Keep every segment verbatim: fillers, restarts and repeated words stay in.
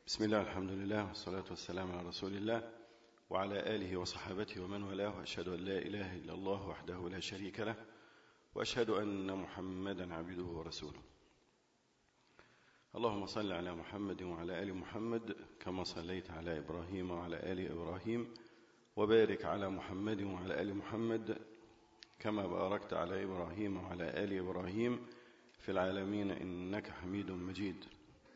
بسم الله، الحمد لله، والصلاة والسلام على رسول الله وعلى آله وصحابته ومن والاه، وأشهد أن لا إله إلا الله وحده لا شريك له، وأشهد أن محمدا عبده ورسوله. اللهم صل على محمد وعلى آل محمد كما صليت على إبراهيم وعلى آل إبراهيم، وبارك على محمد وعلى آل محمد كما باركت على إبراهيم وعلى آل إبراهيم في العالمين إنك حميد مجيد.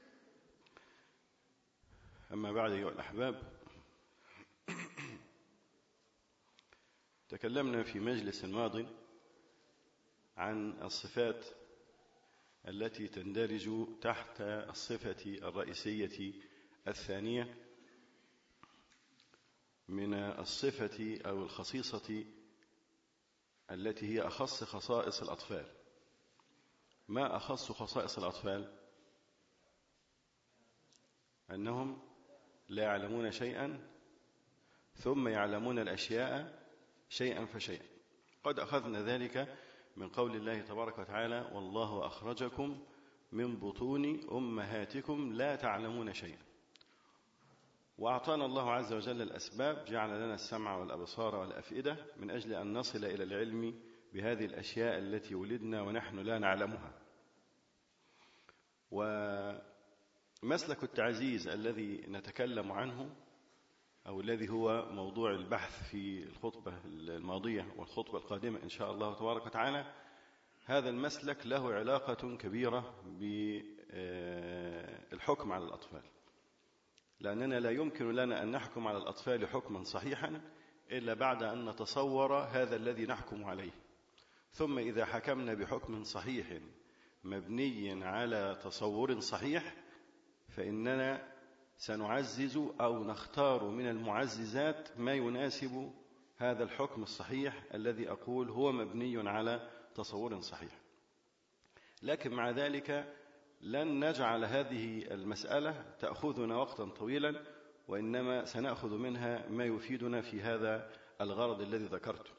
أما بعد أيها الأحباب، تكلمنا في مجلس ماض عن الصفات التي تندرج تحت الصفة الرئيسية الثانية من الصفة أو الخصيصة التي هي أخص خصائص الأطفال. ما أخص خصائص الأطفال؟ أنهم لا يعلمون شيئا ثم يعلمون الأشياء شيئا فشيئا. قد أخذنا ذلك من قول الله تبارك وتعالى: والله أخرجكم من بطون أمهاتكم لا تعلمون شيئا. وأعطانا الله عز وجل الأسباب، جعل لنا السمع والأبصار والأفئدة من أجل أن نصل إلى العلم بهذه الأشياء التي ولدنا ونحن لا نعلمها. ومسلك التعزيز الذي نتكلم عنه أو الذي هو موضوع البحث في الخطبة الماضية والخطبة القادمة إن شاء الله تبارك وتعالى، هذا المسلك له علاقة كبيرة بالحكم على الأطفال، لأننا لا يمكن لنا أن نحكم على الأطفال حكما صحيحا إلا بعد أن نتصور هذا الذي نحكم عليه. ثم إذا حكمنا بحكم صحيح مبني على تصور صحيح فإننا سنعزز أو نختار من المعززات ما يناسب هذا الحكم الصحيح الذي أقول هو مبني على تصور صحيح. لكن مع ذلك لن نجعل هذه المسألة تأخذنا وقتا طويلا، وإنما سنأخذ منها ما يفيدنا في هذا الغرض الذي ذكرته.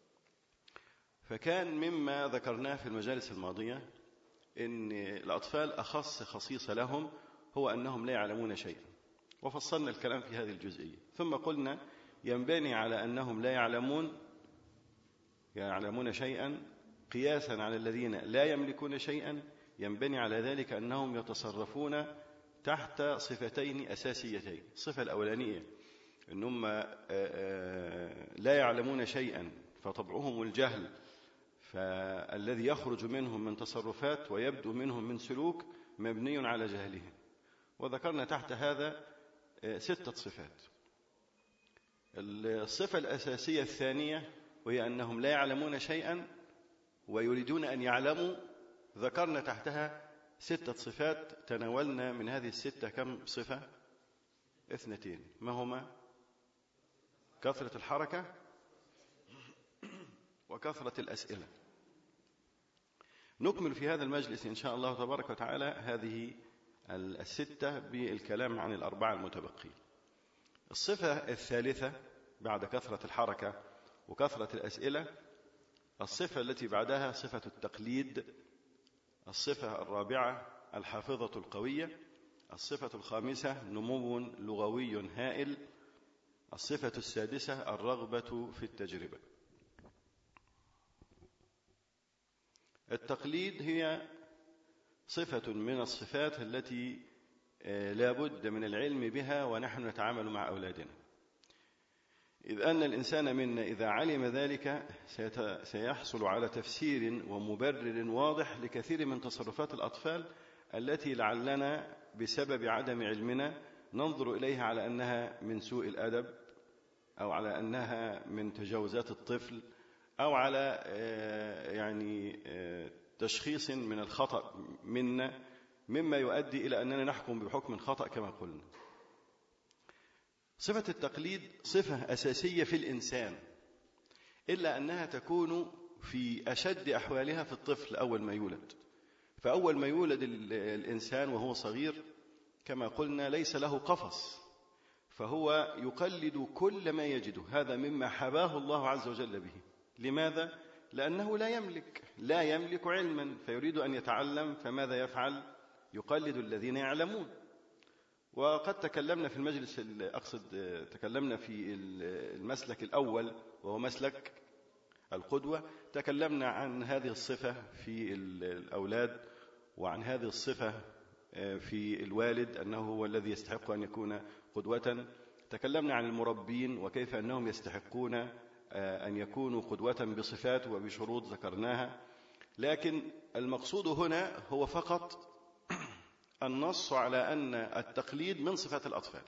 فكان مما ذكرناه في المجالس الماضية إن الأطفال أخص خصيصة لهم هو أنهم لا يعلمون شيئا، وفصلنا الكلام في هذه الجزئية. ثم قلنا ينبني على أنهم لا يعلمون يعلمون شيئا قياسا على الذين لا يملكون شيئا، ينبني على ذلك أنهم يتصرفون تحت صفتين أساسيتين. الصفة الأولانية أنهم لا يعلمون شيئا فطبعهم الجهل، فالذي يخرج منهم من تصرفات ويبدو منهم من سلوك مبني على جهلهم. وذكرنا تحت هذا ستة صفات. الصفة الأساسية الثانية وهي أنهم لا يعلمون شيئا ويريدون أن يعلموا، ذكرنا تحتها ستة صفات. تناولنا من هذه الستة كم صفة؟ اثنتين. ما هما؟ كثرة الحركة وكثرة الأسئلة. نكمل في هذا المجلس إن شاء الله تبارك وتعالى هذه الستة بالكلام عن الأربعة المتبقين. الصفة الثالثة بعد كثرة الحركة وكثرة الأسئلة الصفة التي بعدها صفة التقليد. الصفة الرابعة الحافظة القوية. الصفة الخامسة نمو لغوي هائل. الصفة السادسة الرغبة في التجربة. التقليد هي صفة من الصفات التي لا بد من العلم بها ونحن نتعامل مع أولادنا، إذ أن الإنسان منا إذا علم ذلك سيحصل على تفسير ومبرر واضح لكثير من تصرفات الأطفال التي لعلنا بسبب عدم علمنا ننظر إليها على أنها من سوء الأدب أو على أنها من تجاوزات الطفل أو على يعني تشخيص من الخطأ منا، مما يؤدي إلى أننا نحكم بحكم خطأ كما قلنا. صفة التقليد صفة أساسية في الإنسان، إلا أنها تكون في أشد أحوالها في الطفل أول ما يولد. فأول ما يولد الإنسان وهو صغير كما قلنا ليس له قفص، فهو يقلد كل ما يجده. هذا مما حباه الله عز وجل به. لماذا؟ لأنه لا يملك لا يملك علما، فيريد أن يتعلم، فماذا يفعل؟ يقلد الذين يعلمون. وقد تكلمنا في المجلس أقصد تكلمنا في المسلك الأول وهو مسلك القدوة، تكلمنا عن هذه الصفة في الأولاد وعن هذه الصفة في الوالد أنه هو الذي يستحق أن يكون قدوة. تكلمنا عن المربين وكيف أنهم يستحقون أن يكونوا قدوة بصفات وبشروط ذكرناها. لكن المقصود هنا هو فقط النص على أن التقليد من صفات الأطفال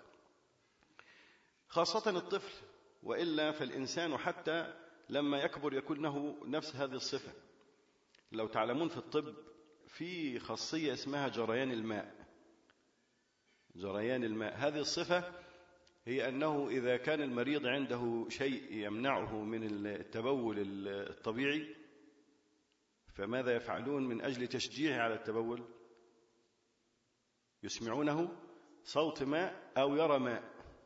خاصة الطفل، وإلا فالإنسان حتى لما يكبر يكون له نفس هذه الصفة. لو تعلمون في الطب في خاصية اسمها جريان الماء. جريان الماء هذه الصفة هي أنه إذا كان المريض عنده شيء يمنعه من التبول الطبيعي، فماذا يفعلون من أجل تشجيعه على التبول؟ يسمعونه صوت ماء أو يرى ماء.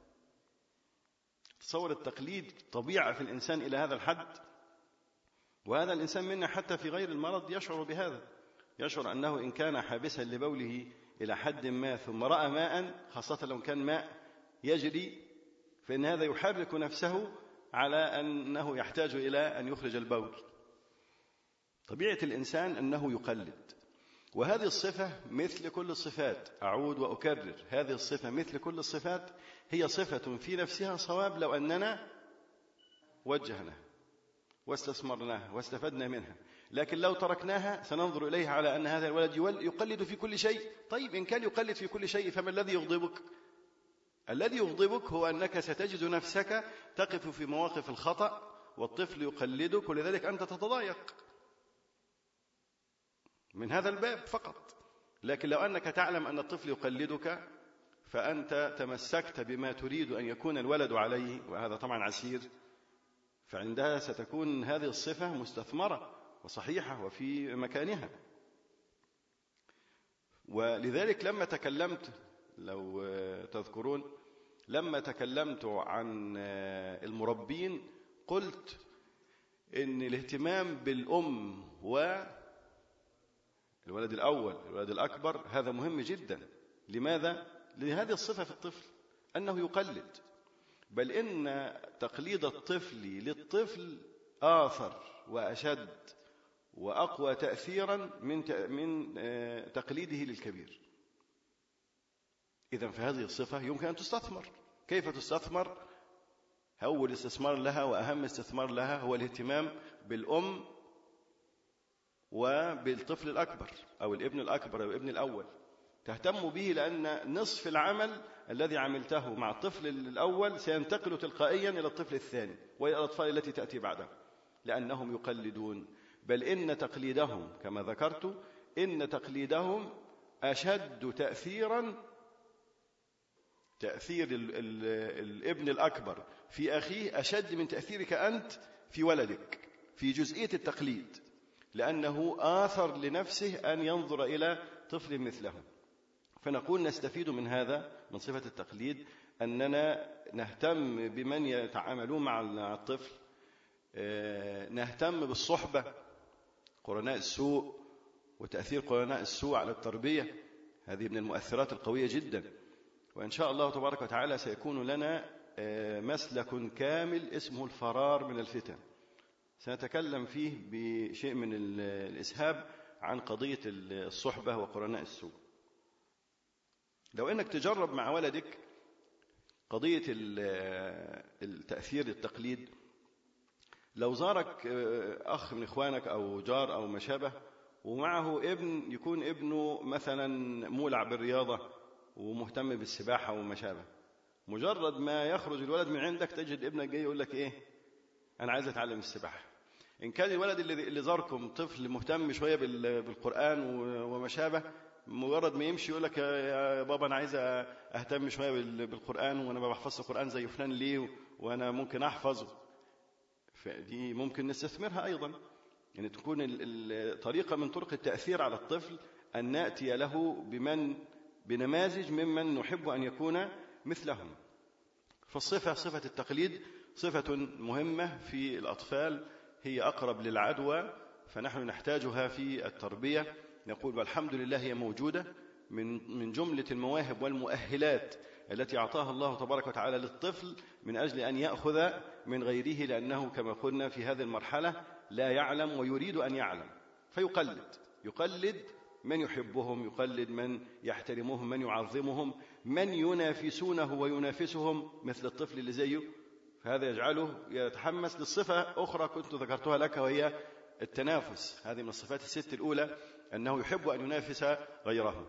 تصور التقليد طبيعة في الإنسان إلى هذا الحد، وهذا الإنسان منا حتى في غير المرض يشعر بهذا، يشعر أنه إن كان حابسا لبوله إلى حد ما ثم رأى ماء، خاصة لو كان ماء يجري، فإن هذا يحرك نفسه على أنه يحتاج إلى أن يخرج البول. طبيعة الإنسان أنه يقلد، وهذه الصفة مثل كل الصفات، أعود وأكرر، هذه الصفة مثل كل الصفات هي صفة في نفسها صواب لو أننا وجهناها واستثمرناها واستفدنا منها. لكن لو تركناها سننظر إليها على أن هذا الولد يقلد في كل شيء. طيب إن كان يقلد في كل شيء فما الذي يغضبك؟ الذي يغضبك هو أنك ستجد نفسك تقف في مواقف الخطأ والطفل يقلدك، ولذلك أنت تتضايق من هذا الباب فقط. لكن لو أنك تعلم أن الطفل يقلدك فأنت تمسكت بما تريد أن يكون الولد عليه، وهذا طبعا عسير، فعندها ستكون هذه الصفة مستثمرة وصحيحة وفي مكانها. ولذلك لما تكلمت، لو تذكرون، لما تكلمت عن المربين قلت إن الاهتمام بالأم والولد الأول الولد الأكبر هذا مهم جدا. لماذا؟ لهذه الصفة في الطفل أنه يقلد، بل إن تقليد الطفل للطفل آثر وأشد وأقوى تأثيرا من من تقليده للكبير. إذن فهذه الصفة يمكن أن تستثمر. كيف تستثمر؟ أول استثمار لها وأهم استثمار لها هو الاهتمام بالأم وبالطفل الأكبر أو الابن الأكبر أو الابن الأول. تهتم به لأن نصف العمل الذي عملته مع الطفل الأول سينتقل تلقائيا إلى الطفل الثاني وإلى الأطفال التي تأتي بعده، لأنهم يقلدون. بل إن تقليدهم كما ذكرت إن تقليدهم أشد تأثيرا تأثير ال ال الابن الأكبر في أخيه أشد من تأثيرك أنت في ولدك في جزئية التقليد، لأنه آثر لنفسه أن ينظر إلى طفل مثله. فنقول نستفيد من هذا من صفة التقليد أننا نهتم بمن يتعاملون مع الطفل، نهتم بالصحبة، قرناء السوء وتأثير قرناء السوء على التربية، هذه من المؤثرات القوية جدا. وإن شاء الله تبارك وتعالى سيكون لنا مسلك كامل اسمه الفرار من الفتن، سنتكلم فيه بشيء من الإسهاب عن قضية الصحبة وقرناء السوء. لو أنك تجرب مع ولدك قضية التأثير التقليد، لو زارك أخ من إخوانك أو جار أو ما شابه ومعه ابن يكون ابنه مثلا مولع بالرياضة ومهتم بالسباحة وما شابه، مجرد ما يخرج الولد من عندك تجد ابنك جاي يقول لك إيه؟ أنا عايز أتعلم السباحة. إن كان الولد اللي زاركم طفل مهتم شوية بالقرآن وما شابه، مجرد ما يمشي يقول لك يا بابا أنا عايز أهتم شوية بالقرآن وأنا ما بحفظش القرآن زي فلان ليه وأنا ممكن أحفظه. فدي ممكن نستثمرها أيضا، يعني تكون الطريقة من طرق التأثير على الطفل أن نأتي له بمن بنماذج ممن نحب أن يكون مثلهم. فالصفة صفة التقليد صفة مهمة في الأطفال، هي أقرب للعدوى، فنحن نحتاجها في التربية. نقول والحمد لله هي موجودة من من جملة المواهب والمؤهلات التي أعطاها الله تبارك وتعالى للطفل من أجل أن يأخذ من غيره، لأنه كما قلنا في هذه المرحلة لا يعلم ويريد أن يعلم، فيقلد يقلد من يحبهم، يقلد من يحترمهم، من يعظمهم، من ينافسونه وينافسهم مثل الطفل اللي زيه. فهذا يجعله يتحمس للصفة أخرى كنت ذكرتها لك، وهي التنافس. هذه من الصفات الست الأولى، أنه يحب أن ينافس غيره.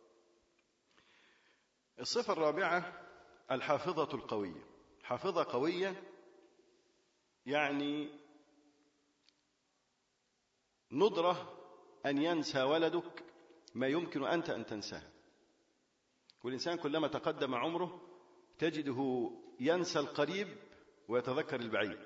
الصفة الرابعة الحافظة القوية. حافظة قوية يعني ندرة أن ينسى ولدك ما يمكن أنت أن تنساه. والإنسان كلما تقدم عمره تجده ينسى القريب ويتذكر البعيد.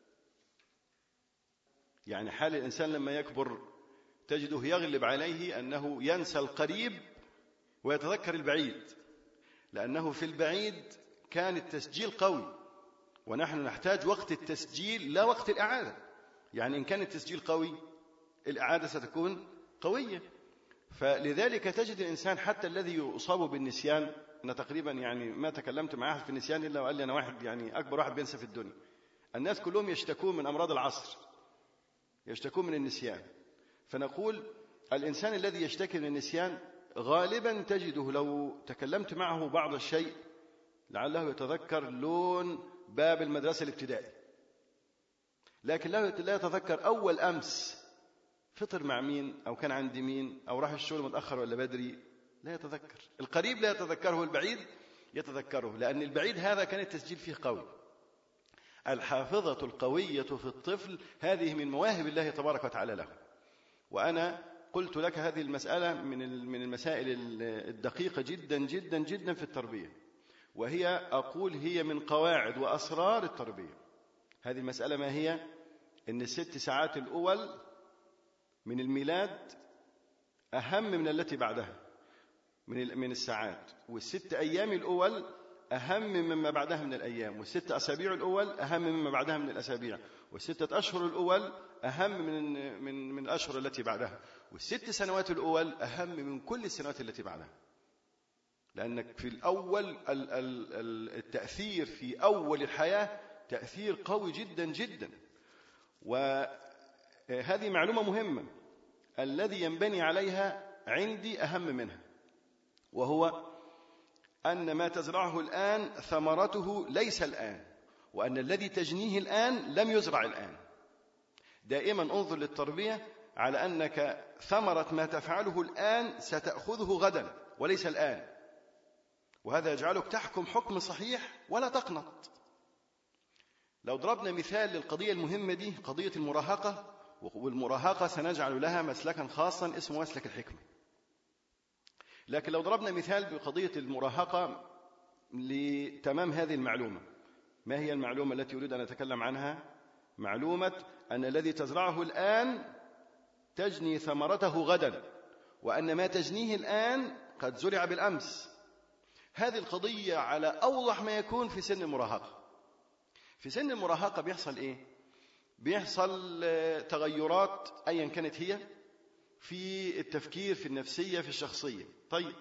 يعني حال الإنسان لما يكبر تجده يغلب عليه أنه ينسى القريب ويتذكر البعيد، لأنه في البعيد كان التسجيل قوي، ونحن نحتاج وقت التسجيل لا وقت الإعادة. يعني إن كان التسجيل قوي الإعادة ستكون قوية. فلذلك تجد الإنسان حتى الذي يصاب بالنسيان، أنا تقريبا يعني ما تكلمت مع أحد في النسيان إلا وقال لي أنا واحد يعني أكبر واحد بينسى في الدنيا. الناس كلهم يشتكون من أمراض العصر، يشتكون من النسيان. فنقول الإنسان الذي يشتكي من النسيان غالبا تجده لو تكلمت معه بعض الشيء لعله يتذكر لون باب المدرسة الابتدائي، لكن لا يتذكر أول أمس فطر مع مين أو كان عند مين أو راح الشغل متأخر ولا بدري، لا يتذكر. القريب لا يتذكره، البعيد يتذكره، لأن البعيد هذا كان التسجيل فيه قوي. الحافظة القوية في الطفل هذه من مواهب الله تبارك وتعالى له. وأنا قلت لك هذه المسألة من من المسائل الدقيقة جدا جدا جدا في التربية، وهي أقول هي من قواعد وأسرار التربية. هذه المسألة ما هي؟ إن الست ساعات الأول من الميلاد أهم من التي بعدها من من الساعات، والست أيام الأول أهم مما بعدها من الأيام، والست أسابيع الأول أهم مما بعدها من الأسابيع، والستة أشهر الأول أهم من من من الأشهر التي بعدها، والست سنوات الأول أهم من كل السنوات التي بعدها. لأنك في الأول التأثير في أول الحياة تأثير قوي جدا جدا. وهذه معلومة مهمة الذي ينبني عليها عندي أهم منها، وهو أن ما تزرعه الآن ثمرته ليس الآن، وأن الذي تجنيه الآن لم يزرع الآن. دائما انظر للتربية على أنك ثمرة ما تفعله الآن ستأخذه غدا وليس الآن، وهذا يجعلك تحكم حكم صحيح ولا تقنط. لو ضربنا مثال للقضية المهمة دي، قضية المراهقة، والمراهقة سنجعل لها مسلكا خاصا اسمه مسلك الحكمة. لكن لو ضربنا مثال بقضية المراهقة لتمام هذه المعلومة، ما هي المعلومة التي أريد أن أتكلم عنها؟ معلومة أن الذي تزرعه الآن تجني ثمرته غدا، وأن ما تجنيه الآن قد زرع بالأمس. هذه القضية على أوضح ما يكون في سن المراهقة. في سن المراهقة بيحصل إيه؟ بيحصل تغيرات أيا كانت هي في التفكير، في النفسية، في الشخصية. طيب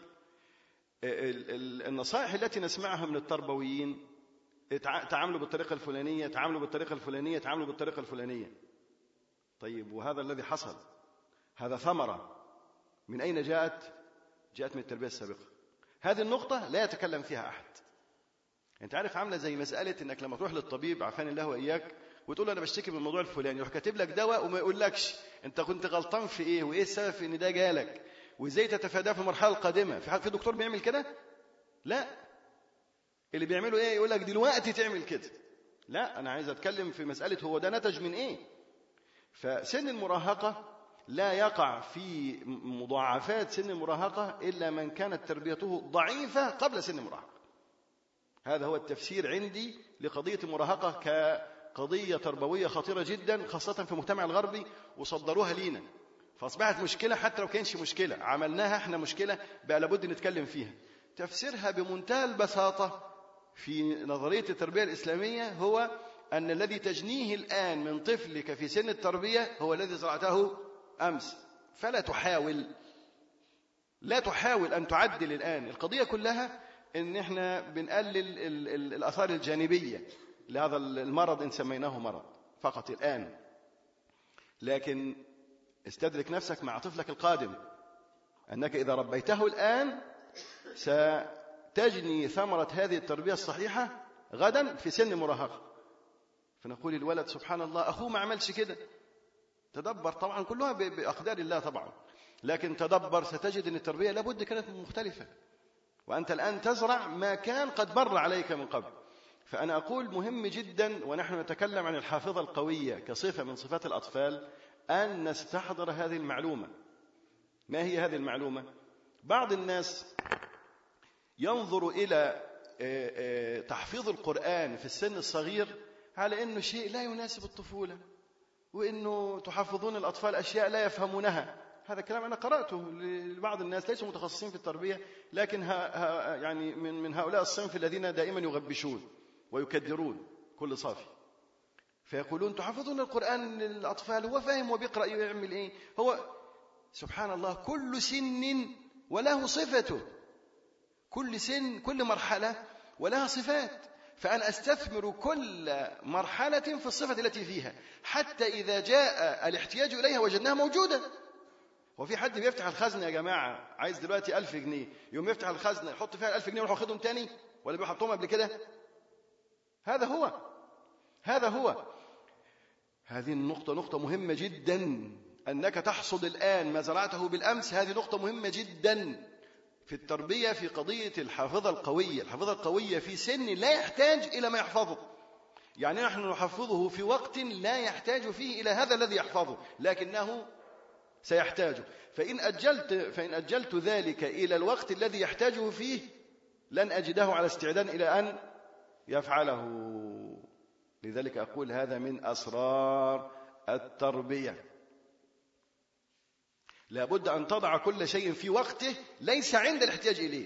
النصائح التي نسمعها من التربويين، تعاملوا بالطريقة الفلانية، تعاملوا بالطريقة الفلانية، تعاملوا بالطريقة الفلانية. طيب وهذا الذي حصل هذا ثمرة من أين جاءت؟ جاءت من التربية السابقة. هذه النقطة لا يتكلم فيها أحد. أنت عارف عاملة زي مسألة إنك لما تروح للطبيب عافاني الله وإياك وتقول له أنا بشتكي من الموضوع الفلاني، يروح كاتب لك دواء وما يقولكش أنت كنت غلطان في إيه وإيه السبب في إن ده جالك وإزاي تتفاداه في المرحلة القادمة. في حد في دكتور بيعمل كده؟ لا. اللي بيعملوا إيه؟ يقول لك دلوقتي تعمل كده. لا، أنا عايز أتكلم في مسألة هو ده نتج من إيه. فسن المراهقة لا يقع في مضاعفات سن المراهقة إلا من كانت تربيته ضعيفة قبل سن المراهقة. هذا هو التفسير عندي لقضية المراهقة كقضية تربوية خطيرة جدا، خاصة في المجتمع الغربي، وصدروها لينا فأصبحت مشكلة. حتى لو كانش مشكلة عملناها احنا مشكلة بقى لابد نتكلم فيها. تفسيرها بمنتهى البساطة في نظرية التربية الإسلامية هو أن الذي تجنيه الآن من طفلك في سن التربية هو الذي زرعته أمس. فلا تحاول لا تحاول أن تعدل الآن. القضية كلها إن إحنا بنقلل الآثار الجانبية لهذا المرض إن سميناه مرض فقط الآن. لكن استدرك نفسك مع طفلك القادم أنك إذا ربيته الآن ستجني ثمرة هذه التربية الصحيحة غدا في سن مراهقة. فنقول الولد سبحان الله أخوه ما عملش كده. تدبر، طبعا كلها بأقدار الله طبعا، لكن تدبر ستجد أن التربية لابد كانت مختلفة، وأنت الآن تزرع ما كان قد مر عليك من قبل. فأنا أقول مهم جدا ونحن نتكلم عن الحافظة القوية كصفة من صفات الأطفال أن نستحضر هذه المعلومة. ما هي هذه المعلومة؟ بعض الناس ينظر إلى تحفيظ القرآن في السن الصغير على أنه شيء لا يناسب الطفولة، وأنه تحفظون الأطفال أشياء لا يفهمونها. هذا كلام أنا قرأته لبعض الناس ليسوا متخصصين في التربية، لكن ها ها يعني من من هؤلاء الصنف الذين دائما يغبشون ويكدرون كل صافي، فيقولون تحفظون القرآن للأطفال، هو فاهم وبيقرأ يعمل إيه؟ هو سبحان الله كل سن وله صفته، كل سن كل مرحلة ولها صفات، فأنا أستثمر كل مرحلة في الصفة التي فيها حتى إذا جاء الاحتياج إليها وجدناها موجودة. وفي حد بيفتح الخزنة يا جماعة عايز دلوقتي ألف جنيه، يوم يفتح الخزنة يحط فيها الألف جنيه ويروح ياخدهم تاني، ولا بيحطهم قبل كده؟ هذا هو هذا هو هذه النقطة نقطة مهمة جدا، أنك تحصد الآن ما زرعته بالأمس. هذه نقطة مهمة جدا في التربية في قضية الحافظة القوية. الحافظة القوية في سن لا يحتاج إلى ما يحفظه، يعني نحن نحفظه في وقت لا يحتاج فيه إلى هذا الذي يحفظه، لكنه سيحتاجه. فإن أجلت فإن أجلت ذلك إلى الوقت الذي يحتاجه فيه لن أجده على استعداد إلى أن يفعله. لذلك أقول هذا من أسرار التربية. لابد أن تضع كل شيء في وقته ليس عند الاحتياج إليه.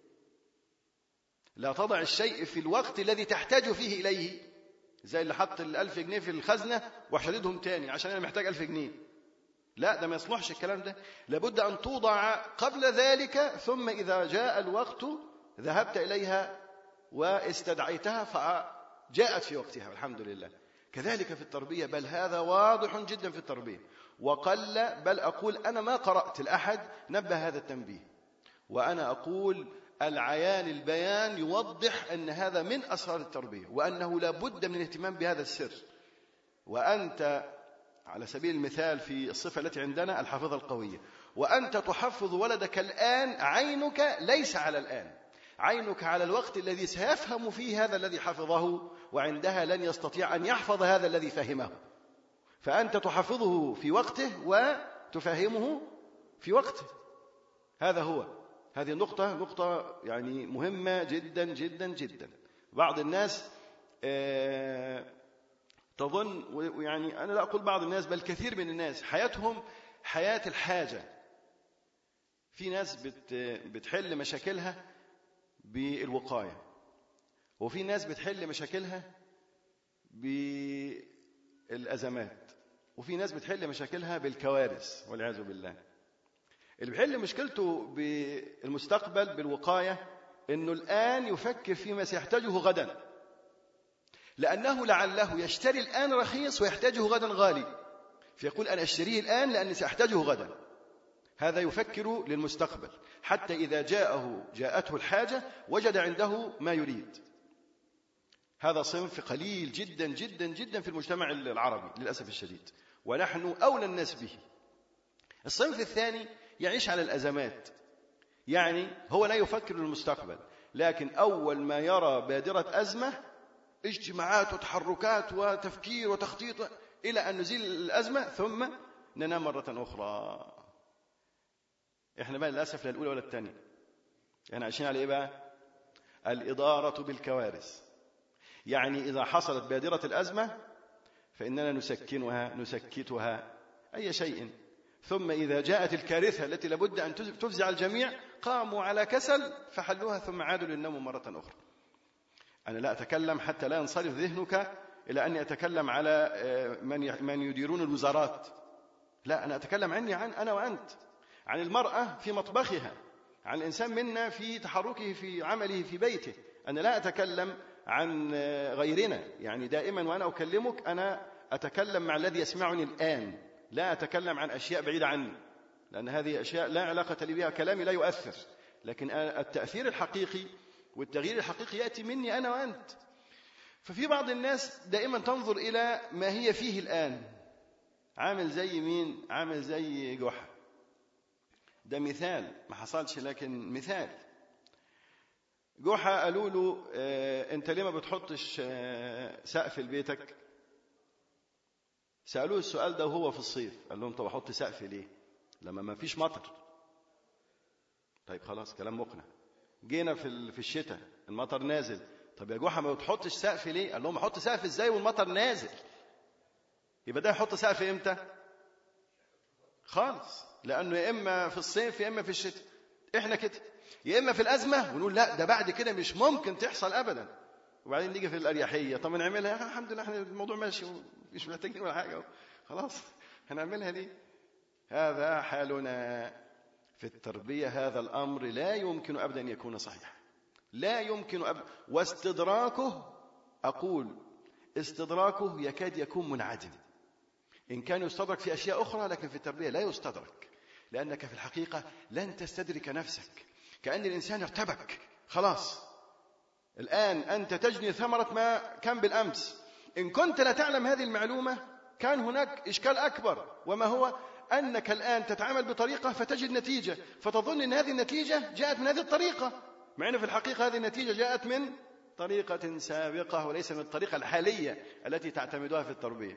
لا تضع الشيء في الوقت الذي تحتاج فيه إليه، زي اللي حط الألف جنيه في الخزنة وحددهم تاني عشان أنا محتاج ألف جنيه. لا، ده ما يصلحش الكلام ده. لابد أن توضع قبل ذلك، ثم إذا جاء الوقت ذهبت إليها واستدعيتها فجاءت في وقتها والحمد لله. كذلك في التربية، بل هذا واضح جدا في التربية، وقل بل أقول أنا ما قرأت الأحد نبه هذا التنبيه، وأنا أقول العيان البيان يوضح أن هذا من أسرار التربية، وأنه لا بد من الاهتمام بهذا السر. وأنت على سبيل المثال في الصفة التي عندنا الحافظة القوية، وأنت تحفظ ولدك الآن، عينك ليس على الآن، عينك على الوقت الذي سيفهم فيه هذا الذي حفظه، وعندها لن يستطيع أن يحفظ هذا الذي فهمه. فأنت تحفظه في وقته وتفهمه في وقته. هذا هو هذه النقطة نقطة يعني مهمة جدا جدا جدا. بعض الناس آه تظن، ويعني أنا لا أقول بعض الناس بل كثير من الناس حياتهم حياة الحاجة. في ناس بت بتحل مشاكلها بالوقاية، وفي ناس بتحل مشاكلها بالأزمات، وفي ناس بتحل مشاكلها بالكوارث والعياذ بالله. اللي بيحل مشكلته بالمستقبل بالوقاية إنه الآن يفكر فيما سيحتاجه غدا، لأنه لعله يشتري الآن رخيص ويحتاجه غدا غالي، فيقول أنا أشتريه الآن لأني سأحتاجه غدا. هذا يفكر للمستقبل حتى إذا جاءه جاءته الحاجة وجد عنده ما يريد. هذا صنف قليل جدا جدا جدا في المجتمع العربي للأسف الشديد، ونحن أولى الناس به. الصنف الثاني يعيش على الأزمات، يعني هو لا يفكر للمستقبل، لكن أول ما يرى بادرة أزمة اجتماعات وتحركات وتفكير وتخطيط إلى أن نزيل الأزمة ثم ننام مرة أخرى. إحنا بقى للأسف لا الأولى ولا الثانية، يعني عايشين على إيه بقى؟ الإدارة بالكوارث. يعني إذا حصلت بادرة الأزمة فإننا نسكنها نسكتها أي شيء، ثم إذا جاءت الكارثة التي لابد أن تفزع الجميع قاموا على كسل فحلوها ثم عادوا للنوم مرة أخرى. أنا لا أتكلم حتى لا ينصرف ذهنك إلى أني أتكلم على من من يديرون الوزارات، لا، أنا أتكلم عني عن أنا وأنت. عن المرأة في مطبخها، عن الإنسان منا في تحركه في عمله في بيته. أنا لا أتكلم عن غيرنا، يعني دائما وأنا أكلمك أنا أتكلم مع الذي يسمعني الآن، لا أتكلم عن أشياء بعيدة عني، لأن هذه أشياء لا علاقة لي بها، كلامي لا يؤثر. لكن التأثير الحقيقي والتغيير الحقيقي يأتي مني أنا وأنت. ففي بعض الناس دائما تنظر إلى ما هي فيه الآن، عامل زي مين؟ عامل زي جحا. ده مثال ما حصلش لكن مثال. جحا قالوا له اه أنت ليه ما بتحطش اه سقف لبيتك؟ سألوه السؤال ده وهو في الصيف، قال لهم طب أحط سقف ليه لما ما فيش مطر؟ طيب خلاص كلام مقنع. جينا في في الشتاء المطر نازل، طب يا جحا ما بتحطش سقف ليه؟ قال لهم احط سقف ازاي والمطر نازل؟ يبقى ده يحط سقف امتى؟ خالص، لانه يا اما في الصيف يا اما في الشتاء. احنا كده يا اما في الازمه ونقول لا ده بعد كده مش ممكن تحصل ابدا، وبعدين نيجي في الاريحيه طب نعملها الحمد لله احنا الموضوع ماشي مش محتاجين ولا حاجه خلاص هنعملها دي. هذا حالنا في التربيه، هذا الامر لا يمكن ابدا ان يكون صحيحا، لا يمكن أبدا. واستدراكه، أقول استدراكه يكاد يكون منعدم. إن كان يستدرك في أشياء أخرى لكن في التربية لا يستدرك، لأنك في الحقيقة لن تستدرك نفسك. كأن الإنسان ارتبك خلاص، الآن أنت تجني ثمرة ما كان بالأمس. إن كنت لا تعلم هذه المعلومة كان هناك إشكال أكبر، وما هو أنك الآن تتعامل بطريقة فتجد نتيجة فتظن أن هذه النتيجة جاءت من هذه الطريقة، مع أن في الحقيقة هذه النتيجة جاءت من طريقة سابقة وليس من الطريقة الحالية التي تعتمدها في التربية.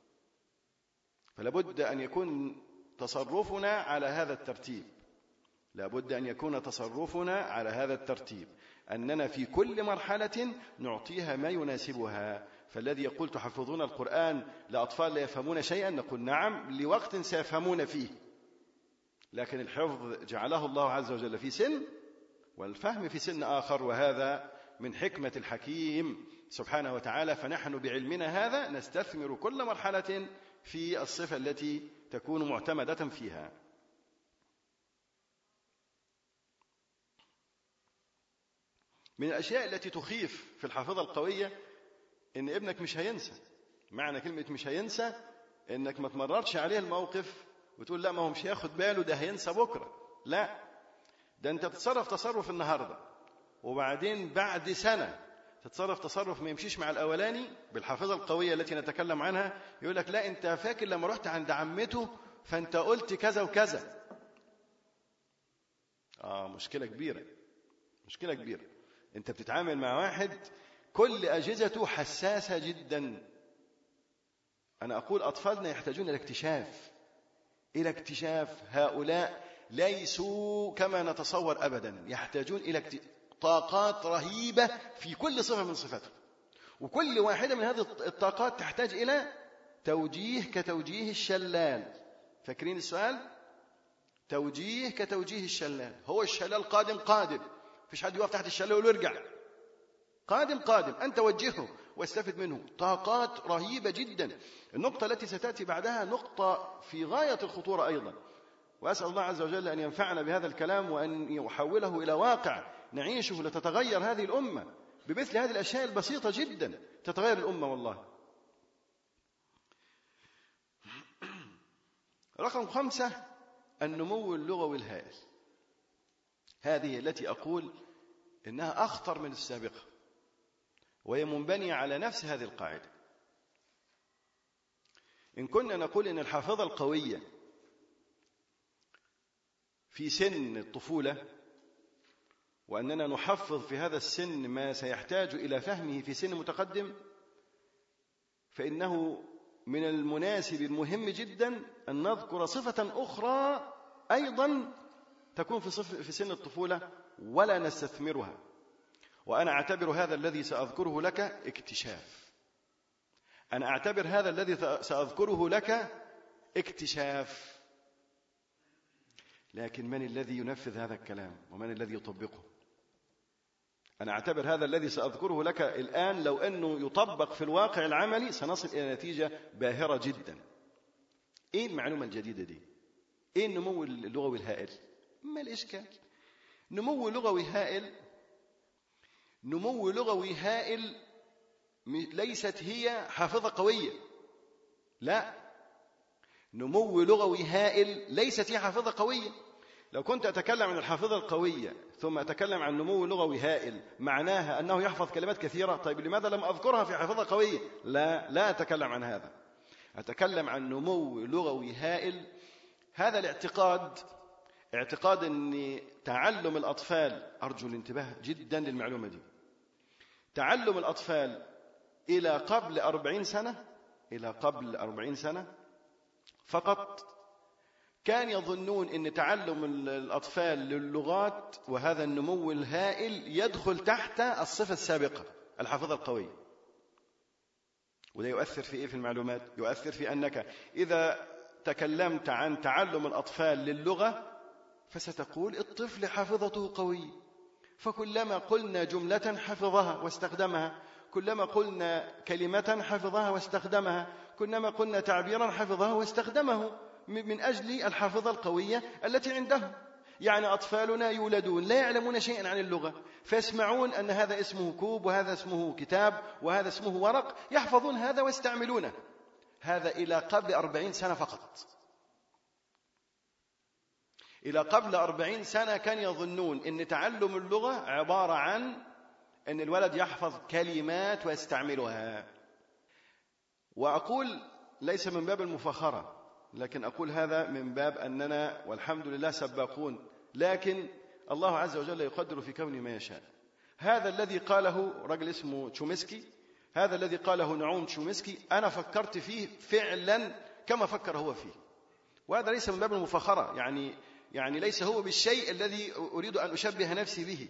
فلابد أن يكون تصرفنا على هذا الترتيب، لابد أن يكون تصرفنا على هذا الترتيب، أننا في كل مرحلة نعطيها ما يناسبها. فالذي يقول تحفظون القرآن لأطفال لا يفهمون شيئا، نقول نعم لوقت سيفهمون فيه، لكن الحفظ جعله الله عز وجل في سن والفهم في سن آخر، وهذا من حكمة الحكيم سبحانه وتعالى. فنحن بعلمنا هذا نستثمر كل مرحلة في الصفة التي تكون معتمدة فيها. من الأشياء التي تخيف في الحافظة القوية إن ابنك مش هينسى. معنى كلمة مش هينسى إنك ما تمررش عليه الموقف وتقول لا ما هو مش هياخد باله ده هينسى بكرة، لا، ده أنت تتصرف تصرف النهاردة وبعدين بعد سنة تتصرف تصرف ما يمشيش مع الأولاني. بالحافظة القوية التي نتكلم عنها يقول لك لا أنت فاكر لما رحت عند عمته فأنت قلت كذا وكذا. آه مشكلة كبيرة، مشكلة كبيرة. أنت بتتعامل مع واحد كل أجهزته حساسة جدا. أنا أقول أطفالنا يحتاجون إلى اكتشاف، إلى اكتشاف. هؤلاء ليسوا كما نتصور أبدا، يحتاجون إلى طاقات رهيبة في كل صفة من صفاته، وكل واحدة من هذه الطاقات تحتاج إلى توجيه كتوجيه الشلال. فاكرين السؤال؟ توجيه كتوجيه الشلال. هو الشلال قادم قادم، فيش حد يقف تحت الشلال ويقول ارجع، قادم قادم، أنت وجهه واستفد منه. طاقات رهيبة جدا. النقطة التي ستأتي بعدها نقطة في غاية الخطورة أيضا، وأسأل الله عز وجل أن ينفعنا بهذا الكلام وأن يحوله إلى واقع نعيشه لتتغير هذه الأمة. بمثل هذه الأشياء البسيطة جدا تتغير الأمة والله. رقم خمسة، النمو اللغوي الهائل. هذه التي أقول إنها أخطر من السابقة، وهي منبنية على نفس هذه القاعدة. إن كنا نقول إن الحافظة القوية في سن الطفولة، وأننا نحفظ في هذا السن ما سيحتاج إلى فهمه في سن متقدم، فإنه من المناسب المهم جدا أن نذكر صفة أخرى أيضا تكون في, في سن الطفولة ولا نستثمرها. وأنا أعتبر هذا الذي سأذكره لك اكتشاف. أنا أعتبر هذا الذي سأذكره لك اكتشاف. لكن من الذي ينفذ هذا الكلام ومن الذي يطبقه؟ أنا أعتبر هذا الذي سأذكره لك الآن لو أنه يطبق في الواقع العملي سنصل إلى نتيجة باهرة جدا. إيه المعلومة الجديدة دي؟ إيه النمو اللغوي الهائل؟ ما الإشكال؟ نمو لغوي هائل، نمو لغوي هائل ليست هي حافظة قوية، لا، نمو لغوي هائل ليست هي حافظة قوية. لو كنت أتكلم عن الحافظة القوية ثم أتكلم عن نمو لغوي هائل معناها أنه يحفظ كلمات كثيرة. طيب لماذا لم أذكرها في حافظة قوية؟ لا لا أتكلم عن هذا، أتكلم عن نمو لغوي هائل. هذا الاعتقاد اعتقاد أن تعلم الأطفال، أرجو الانتباه جدا للمعلومة دي، تعلم الأطفال إلى قبل أربعين سنة، إلى قبل أربعين سنة فقط، كان يظنون أن تعلم الأطفال للغات وهذا النمو الهائل يدخل تحت الصفة السابقة الحافظة القوية. وده يؤثر في إيه في المعلومات؟ يؤثر في أنك إذا تكلمت عن تعلم الأطفال للغة فستقول الطفل حافظته قوية، فكلما قلنا جملة حفظها واستخدمها، كلما قلنا كلمة حفظها واستخدمها، كلما قلنا تعبيرا حفظها واستخدمه من أجل الحافظة القوية التي عندهم. يعني أطفالنا يولدون لا يعلمون شيئا عن اللغة، فيسمعون أن هذا اسمه كوب وهذا اسمه كتاب وهذا اسمه ورق، يحفظون هذا ويستعملونه. هذا إلى قبل أربعين سنة فقط. إلى قبل أربعين سنة كان يظنون أن تعلم اللغة عبارة عن أن الولد يحفظ كلمات ويستعملها. وأقول ليس من باب المفاخرة، لكن أقول هذا من باب أننا والحمد لله سباقون، لكن الله عز وجل يقدر في كون ما يشاء. هذا الذي قاله رجل اسمه تشومسكي، هذا الذي قاله نعوم تشومسكي، أنا فكرت فيه فعلا كما فكر هو فيه، وهذا ليس من باب المفاخرة، يعني يعني ليس هو بالشيء الذي أريد أن أشبه نفسي به،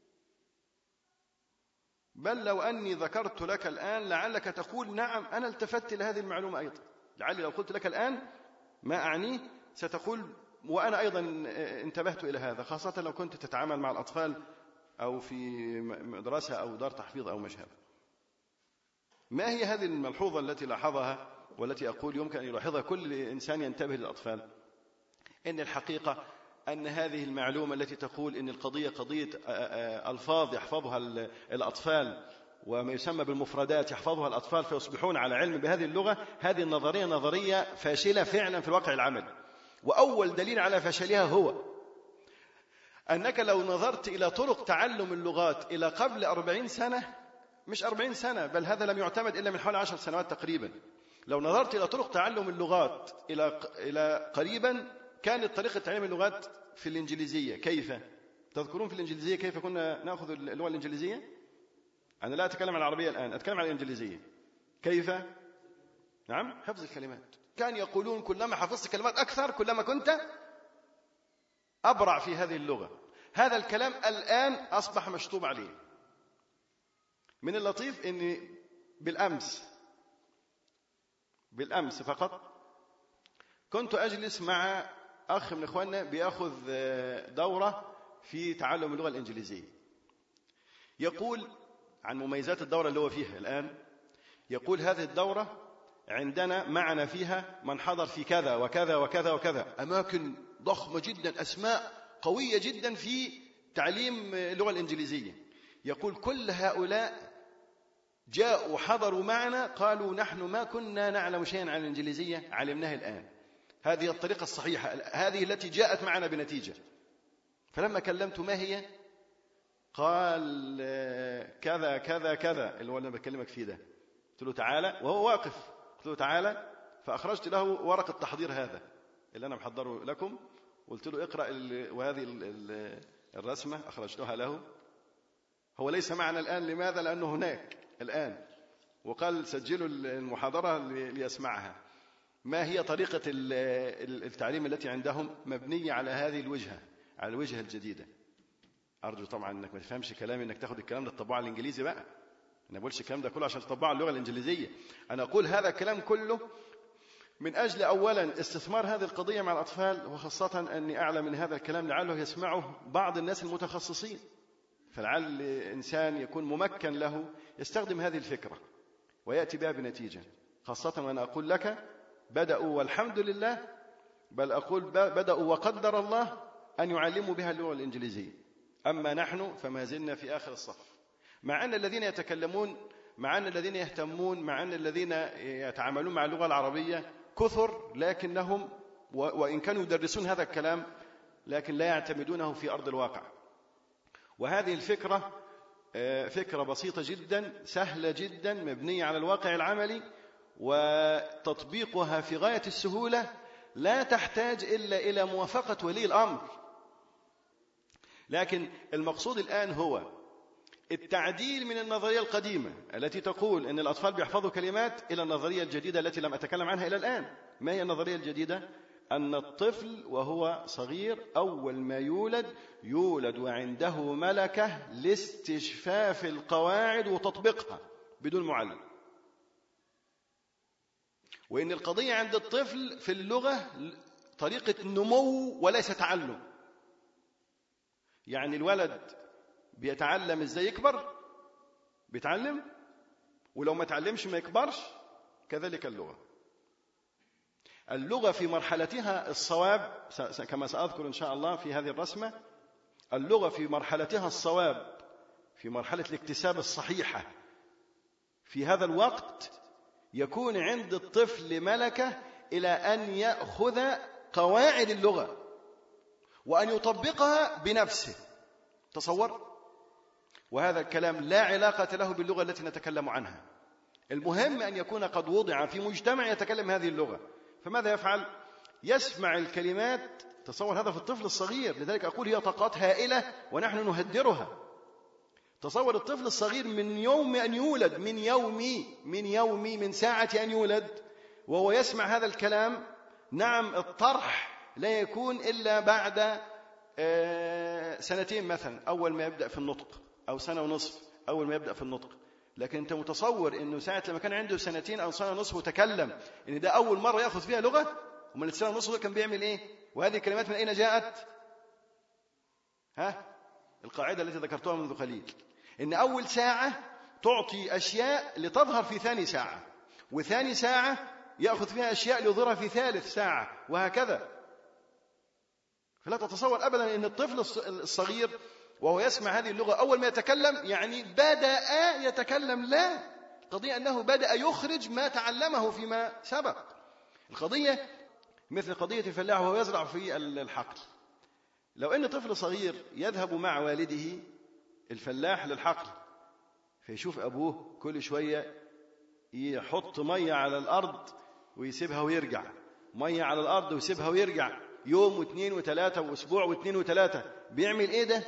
بل لو أني ذكرت لك الآن لعلك تقول نعم أنا التفت لهذه المعلومة أيضا. لعلي لو قلت لك الآن ما أعنيه ستقول وأنا أيضا انتبهت إلى هذا، خاصة لو كنت تتعامل مع الأطفال أو في مدرسة أو دار تحفيظ أو ما شابه. ما هي هذه الملحوظة التي لاحظها والتي أقول يمكن أن يلاحظها كل إنسان ينتبه للأطفال؟ إن الحقيقة أن هذه المعلومة التي تقول إن القضية قضية ألفاظ يحفظها الأطفال وما يسمى بالمفردات يحفظها الأطفال فيصبحون على علم بهذه اللغة، هذه النظرية نظرية فاشلة فعلا في الواقع العملي. وأول دليل على فشلها هو أنك لو نظرت إلى طرق تعلم اللغات إلى قبل أربعين سنة، مش أربعين سنة بل هذا لم يعتمد إلا من حوالي عشر سنوات تقريبا، لو نظرت إلى طرق تعلم اللغات إلى إلى قريبا كانت طريقة تعليم اللغات في الإنجليزية. كيف؟ تذكرون في الإنجليزية كيف كنا نأخذ اللغة الإنجليزية؟ أنا لا أتكلم عن العربية الآن، أتكلم عن الإنجليزية. كيف؟ نعم، حفظ الكلمات. كان يقولون كلما حفظت كلمات أكثر كلما كنت أبرع في هذه اللغة. هذا الكلام الآن أصبح مشطوب عليه. من اللطيف أني بالأمس بالأمس فقط كنت أجلس مع أخ من إخواننا بيأخذ دورة في تعلم اللغة الإنجليزية، يقول عن مميزات الدورة اللي هو فيها الآن، يقول هذه الدورة عندنا معنا فيها من حضر في كذا وكذا وكذا وكذا، أماكن ضخمة جدا، أسماء قوية جدا في تعليم اللغة الإنجليزية. يقول كل هؤلاء جاءوا وحضروا معنا قالوا نحن ما كنا نعلم شيئا عن الإنجليزية علمناه الآن. هذه الطريقة الصحيحة، هذه التي جاءت معنا بنتيجة. فلما كلمت ما هي قال كذا كذا كذا اللي هو أنا بكلمك فيه ده. قلت له تعالى، وهو واقف، قلت له تعالى، فأخرجت له ورقة تحضير هذا اللي أنا محضره لكم، قلت له اقرأ، وهذه الرسمة أخرجتها له. هو ليس معنا الآن، لماذا؟ لأنه هناك الآن، وقال سجلوا المحاضرة ليسمعها. ما هي طريقة التعليم التي عندهم؟ مبنية على هذه الوجهة، على الوجهة الجديدة. أرجو طبعا أنك ما تفهمش كلامي أنك تاخد الكلام ده تطبقه على الإنجليزي بقى. أنا بقولش الكلام ده كله عشان تطبقه على اللغة الإنجليزية، أنا أقول هذا الكلام كله من أجل أولا استثمار هذه القضية مع الأطفال، وخاصة أني أعلم من هذا الكلام لعله يسمعه بعض الناس المتخصصين، فلعل إنسان يكون ممكن له يستخدم هذه الفكرة ويأتي بها بنتيجة، خاصة وأنا أقول لك بدأوا والحمد لله بل أقول بدأوا وقدر الله أن يعلموا بها اللغة الإنجليزية، أما نحن فما زلنا في آخر الصف. مع أن الذين يتكلمون، مع أن الذين يهتمون، مع أن الذين يتعاملون مع اللغة العربية كثر، لكنهم وإن كانوا يدرسون هذا الكلام لكن لا يعتمدونه في أرض الواقع. وهذه الفكرة فكرة بسيطة جدا، سهلة جدا، مبنية على الواقع العملي، وتطبيقها في غاية السهولة، لا تحتاج إلا إلى موافقة ولي الأمر. لكن المقصود الآن هو التعديل من النظرية القديمة التي تقول أن الأطفال بيحفظوا كلمات إلى النظرية الجديدة التي لم أتكلم عنها إلى الآن. ما هي النظرية الجديدة؟ أن الطفل وهو صغير أول ما يولد يولد وعنده ملكة لاستشفاف القواعد وتطبيقها بدون معلم، وإن القضية عند الطفل في اللغة طريقة نمو وليس تعلم. يعني الولد بيتعلم إزاي يكبر، بيتعلم، ولو ما تعلمش ما يكبرش. كذلك اللغة اللغة في مرحلتها الصواب كما سأذكر إن شاء الله في هذه الرسمة، اللغة في مرحلتها الصواب، في مرحلة الاكتساب الصحيحة، في هذا الوقت يكون عند الطفل ملكة إلى أن يأخذ قواعد اللغة وأن يطبقها بنفسه. تصور، وهذا الكلام لا علاقة له باللغة التي نتكلم عنها. المهم أن يكون قد وضع في مجتمع يتكلم هذه اللغة. فماذا يفعل؟ يسمع الكلمات. تصور هذا في الطفل الصغير، لذلك أقول هي طاقات هائلة ونحن نهدرها. تصور الطفل الصغير من يوم أن يولد، من يومي من يومي من ساعة أن يولد وهو يسمع هذا الكلام. نعم، الطرح لا يكون إلا بعد سنتين مثلا، أول ما يبدأ في النطق، أو سنة ونصف أول ما يبدأ في النطق. لكن أنت متصور أنه ساعة لما كان عنده سنتين أو سنة ونصف وتكلم إن ده أول مرة يأخذ فيها لغة؟ ومن السنة ونصف ده كان بيعمل إيه؟ وهذه الكلمات من أين جاءت؟ ها؟ القاعدة التي ذكرتها منذ قليل، إن أول ساعة تعطي أشياء لتظهر في ثاني ساعة، وثاني ساعة يأخذ فيها أشياء ليظهرها في ثالث ساعة، وهكذا. فلا تتصور أبدا أن الطفل الصغير وهو يسمع هذه اللغة أول ما يتكلم يعني بدأ يتكلم، لا، القضية أنه بدأ يخرج ما تعلمه فيما سبق. القضية مثل قضية الفلاح وهو يزرع في الحقل. لو أن طفل صغير يذهب مع والده الفلاح للحقل، فيشوف أبوه كل شوية يحط مية على الأرض ويسيبها ويرجع، مية على الأرض ويسيبها ويرجع، يوم واثنين وثلاثة وأسبوع واثنين وثلاثة، بيعمل إيه ده؟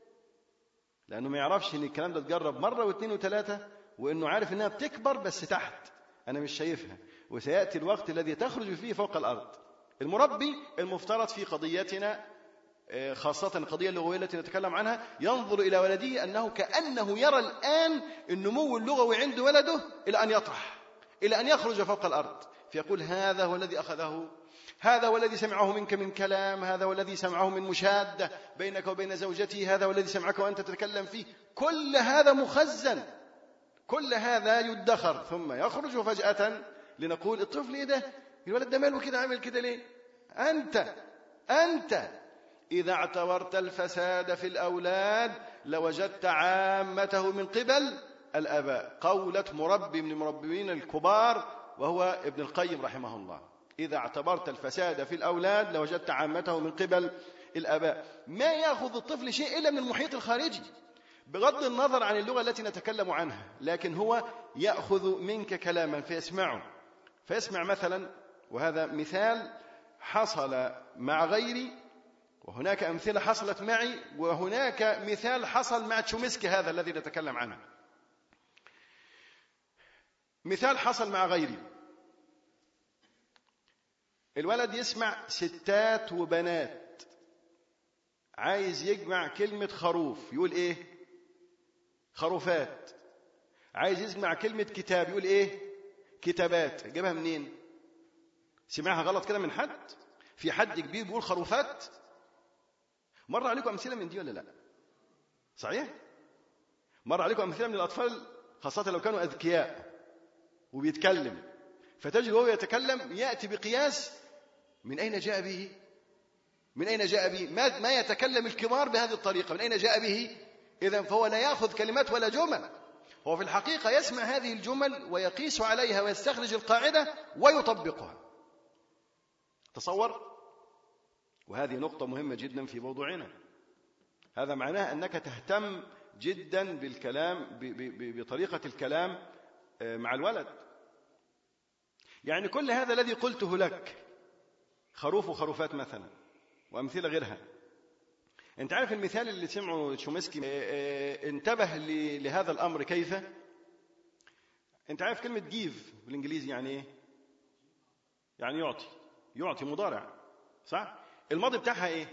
لأنه ما يعرفش إن الكلام ده تجرب مرة واثنين وثلاثة، وإنه عارف إنها بتكبر بس تحت، أنا مش شايفها، وسيأتي الوقت الذي تخرج فيه فوق الأرض. المربي المفترض في قضيتنا خاصة القضية اللغوية التي نتكلم عنها ينظر إلى ولده أنه كأنه يرى الآن النمو اللغوي عند ولده إلى أن يطرح، إلى أن يخرج فوق الأرض، فيقول هذا هو الذي أخذه، هذا هو الذي سمعه منك من كلام، هذا هو الذي سمعه من مشادة بينك وبين زوجته، هذا هو الذي سمعك وأنت تتكلم فيه. كل هذا مخزن، كل هذا يدخر، ثم يخرج فجأة لنقول الطفل إيه ده؟ الولد ده ماله كده، عامل كده ليه؟ أنت أنت إذا اعتبرت الفساد في الأولاد لوجدت عامته من قبل الآباء. قولة مربي من المربيين الكبار وهو ابن القيم رحمه الله، إذا اعتبرت الفساد في الأولاد لوجدت عامته من قبل الآباء. ما يأخذ الطفل شيء إلا من المحيط الخارجي بغض النظر عن اللغة التي نتكلم عنها، لكن هو يأخذ منك كلاما فيسمعه، فيسمع مثلا، وهذا مثال حصل مع غيري، وهناك أمثلة حصلت معي، وهناك مثال حصل مع تشومسكي هذا الذي نتكلم عنه. مثال حصل مع غيري، الولد يسمع ستات وبنات، عايز يجمع كلمة خروف يقول إيه؟ خروفات. عايز يسمع كلمة كتاب يقول إيه؟ كتابات. جابها منين؟ سمعها غلط كده من حد؟ في حد كبير بيقول خروفات؟ مر عليكم أمثلة من دي ولا لا؟ صحيح؟ مر عليكم أمثلة من الأطفال خاصة لو كانوا أذكياء وبيتكلم، فتجد وهو يتكلم يأتي بقياس من أين جاء به؟ من أين جاء به؟ ما, ما يتكلم الكبار بهذه الطريقة، من أين جاء به؟ إذن فهو لا يأخذ كلمات ولا جمل، هو في الحقيقة يسمع هذه الجمل ويقيس عليها ويستخرج القاعدة ويطبقها. تصور. وهذه نقطة مهمة جدا في موضوعنا. هذا معناه أنك تهتم جدا بالكلام بطريقة الكلام مع الولد. يعني كل هذا الذي قلته لك خروف وخروفات مثلا وأمثلة غيرها. أنت عارف المثال اللي سمعه تشومسكي انتبه لهذا الأمر كيف؟ أنت عارف كلمة جيف بالإنجليزي يعني إيه؟ يعني يعطي، يعطي مضارع، صح؟ الماضي بتاعها إيه؟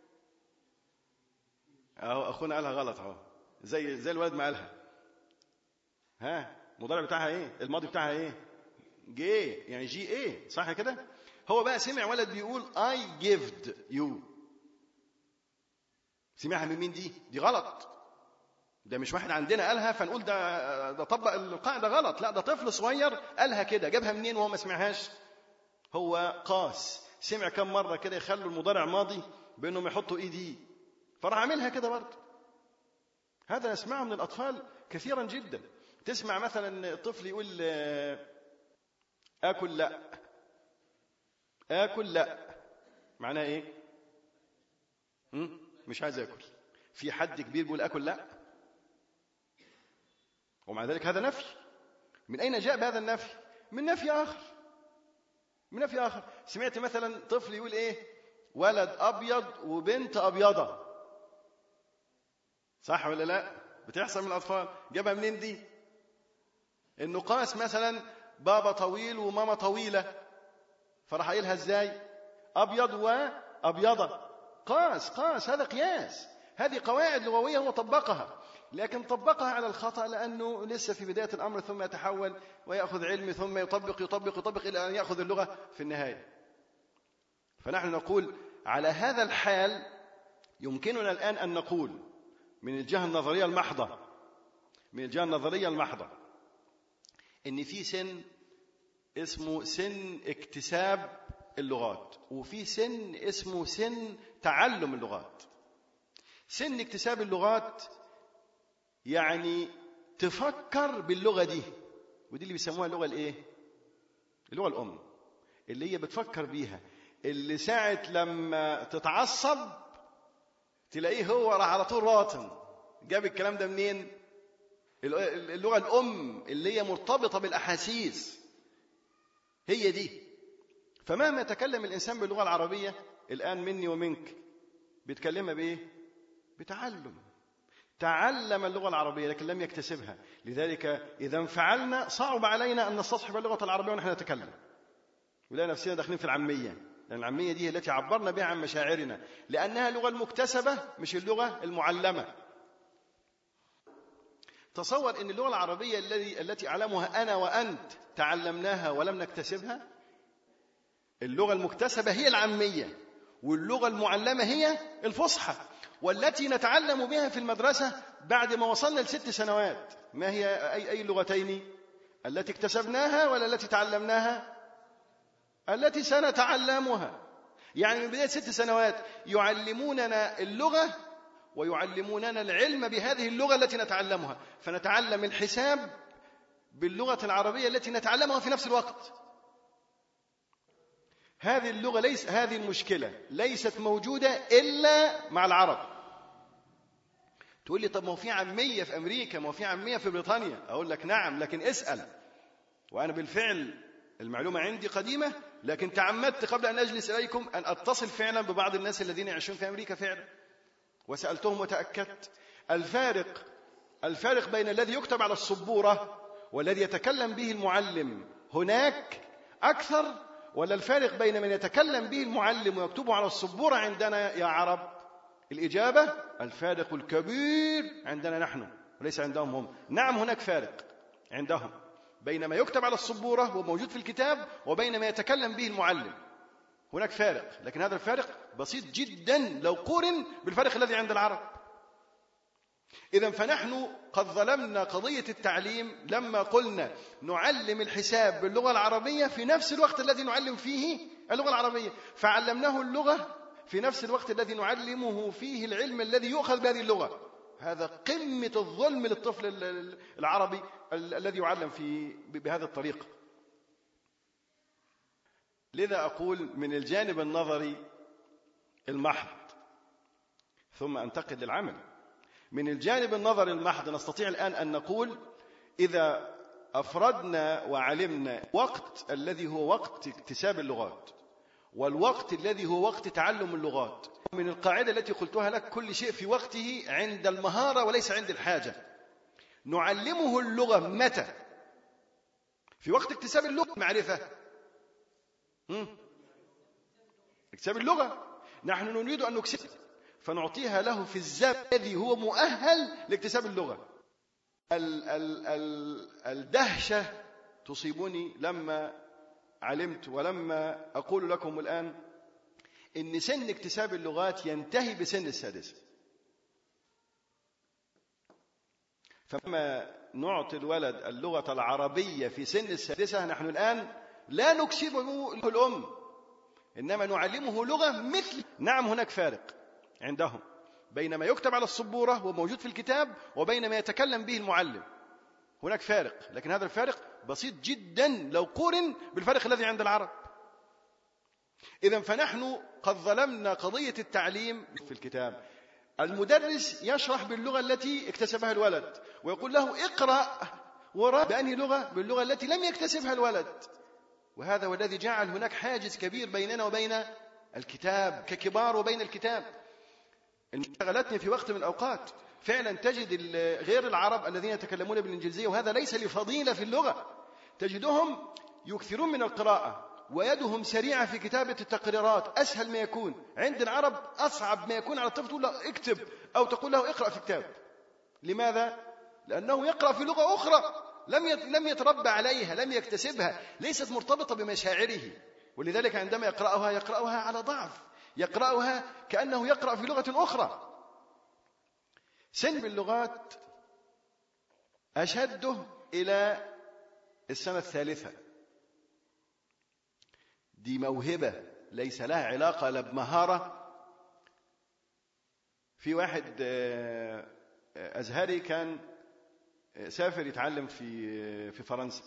أهو أخونا قالها غلط أهو، زي زي الولد ما قالها. ها، المضارع بتاعها إيه؟ الماضي بتاعها إيه؟ جي، يعني جي إيه، صح كده؟ هو بقى سمع ولد بيقول I gived you. سمعها من مين دي؟ دي غلط. ده مش واحد عندنا قالها فنقول ده ده طبق القاعدة غلط، لا ده طفل صغير قالها كده. جابها منين وهو ما سمعهاش؟ هو قاس، سمع كم مرة كده يخلوا المضارع ماضي بأنهم يحطوا إي دي، فراح عاملها كده برضه. هذا نسمعه من الأطفال كثيرا جدا. تسمع مثلا الطفل يقول آكل لا، آكل لا، معناه إيه؟ م? مش عايز آكل. في حد كبير بيقول آكل لا؟ ومع ذلك هذا نفي. من أين جاء بهذا النفي؟ من نفي آخر، من نفي آخر. سمعت مثلا طفل يقول إيه؟ ولد أبيض وبنت أبيضة، صح ولا لا؟ بتحصل من الأطفال. جابها منين دي؟ إنه قاس مثلا بابا طويل وماما طويلة، فراح قايلها إزاي؟ أبيض وأبيضة. قاس، قاس، هذا قياس. هذه قواعد لغوية هو طبقها، لكن طبقها على الخطأ لأنه لسه في بداية الأمر، ثم يتحول ويأخذ علم، ثم يطبق يطبق يطبق إلى أن يأخذ اللغة في النهاية. فنحن نقول على هذا الحال يمكننا الآن أن نقول من الجهة النظرية المحضة، من الجهة النظرية المحضة إن في سن اسمه سن اكتساب اللغات، وفي سن اسمه سن تعلم اللغات. سن اكتساب اللغات يعني تفكر باللغة دي، ودي اللي بيسموها اللغة الايه؟ اللغة الأم، اللي هي بتفكر بيها، اللي ساعة لما تتعصب تلاقيه هو راح على طول راطن. جاب الكلام ده منين؟ اللغة الأم اللي هي مرتبطة بالأحاسيس، هي دي. فمهما يتكلم الإنسان باللغة العربية الآن مني ومنك بيتكلمها بإيه؟ بتعلم. تعلم اللغة العربية لكن لم يكتسبها. لذلك إذا انفعلنا صعب علينا أن نستصحب اللغة العربية ونحن نتكلم، ولا نفسنا داخلين في العامية، لأن العامية دي التي عبرنا بها عن مشاعرنا، لأنها اللغة المكتسبة مش اللغة المعلمة. تصور أن اللغة العربية التي التي أعلمها أنا وأنت تعلمناها ولم نكتسبها. اللغة المكتسبة هي العامية، واللغة المعلمة هي الفصحى، والتي نتعلم بها في المدرسة بعد ما وصلنا لست سنوات. ما هي أي أي اللغتين؟ التي اكتسبناها ولا التي تعلمناها؟ التي سنتعلمها. يعني من بداية ست سنوات يعلموننا اللغة ويعلموننا العلم بهذه اللغة التي نتعلمها، فنتعلم الحساب باللغة العربية التي نتعلمها في نفس الوقت. هذه اللغة ليس هذه المشكلة ليست موجودة إلا مع العرب. تقول لي طب ما هو في عامية في أمريكا، ما هو في عامية في بريطانيا. أقول لك نعم، لكن اسأل. وأنا بالفعل المعلومة عندي قديمة، لكن تعمدت قبل أن أجلس إليكم أن أتصل فعلا ببعض الناس الذين يعيشون في أمريكا فعلا، وسألتهم وتأكدت. الفارق الفارق بين الذي يكتب على السبورة والذي يتكلم به المعلم هناك أكثر، ولا الفارق بين من يتكلم به المعلم ويكتبه على السبورة عندنا يا عرب؟ الإجابة الفارق الكبير عندنا نحن وليس عندهم هم. نعم هناك فارق عندهم بين ما يكتب على السبورة وموجود في الكتاب وبين ما يتكلم به المعلم. هناك فارق، لكن هذا الفارق بسيط جدا لو قورن بالفارق الذي عند العرب. إذن فنحن قد ظلمنا قضية التعليم لما قلنا نعلم الحساب باللغة العربية في نفس الوقت الذي نعلم فيه اللغة العربية، فعلمناه اللغة في نفس الوقت الذي نعلمه فيه العلم الذي يؤخذ بهذه اللغة. هذا قمة الظلم للطفل العربي الذي يعلم في بهذه الطريقة. لذا أقول من الجانب النظري المحض، ثم أنتقل للعمل. من الجانب النظري المحض نستطيع الآن أن نقول إذا أفردنا وعلمنا وقت الذي هو وقت اكتساب اللغات والوقت الذي هو وقت تعلم اللغات، من القاعدة التي قلتها لك كل شيء في وقته عند المهارة وليس عند الحاجة. نعلمه اللغة متى؟ في وقت اكتساب اللغة. معرفة اكتساب اللغة، نحن نريد أن نكسب فنعطيها له في الزمن الذي هو مؤهل لاكتساب اللغة. ال ال ال الدهشة تصيبني لما علمت ولما أقول لكم الآن إن سن اكتساب اللغات ينتهي بسن السادسة. فما نعطي الولد اللغة العربية في سن السادسة، نحن الآن لا نكسبه الأم، إنما نعلمه لغة مثل. نعم هناك فارق عندهم بين ما يكتب على السبورة وموجود في الكتاب وبين ما يتكلم به المعلم. هناك فارق، لكن هذا الفارق بسيط جدا لو قورن بالفارق الذي عند العرب. إذن فنحن قد ظلمنا قضية التعليم في الكتاب. المدرس يشرح باللغة التي اكتسبها الولد ويقول له اقرأ وراء بأنهي لغة؟ باللغة التي لم يكتسبها الولد. وهذا هو الذي جعل هناك حاجز كبير بيننا وبين الكتاب ككبار وبين الكتاب. انشغلتني في وقت من الأوقات فعلا تجد غير العرب الذين يتكلمون بالإنجليزية، وهذا ليس لفضيلة في اللغة، تجدهم يكثرون من القراءة ويدهم سريعة في كتابة التقريرات، أسهل ما يكون. عند العرب أصعب ما يكون على الطفل تقول له اكتب أو تقول له اقرأ في كتاب. لماذا؟ لأنه يقرأ في لغة أخرى لم لم يتربى عليها، لم يكتسبها، ليست مرتبطة بمشاعره، ولذلك عندما يقرأها يقرأها على ضعف، يقرأها كأنه يقرأ في لغة أخرى. سن باللغات أشده إلى السنة الثالثة. دي موهبة ليس لها علاقة لا بمهارة. في واحد أزهري كان سافر يتعلم في في فرنسا،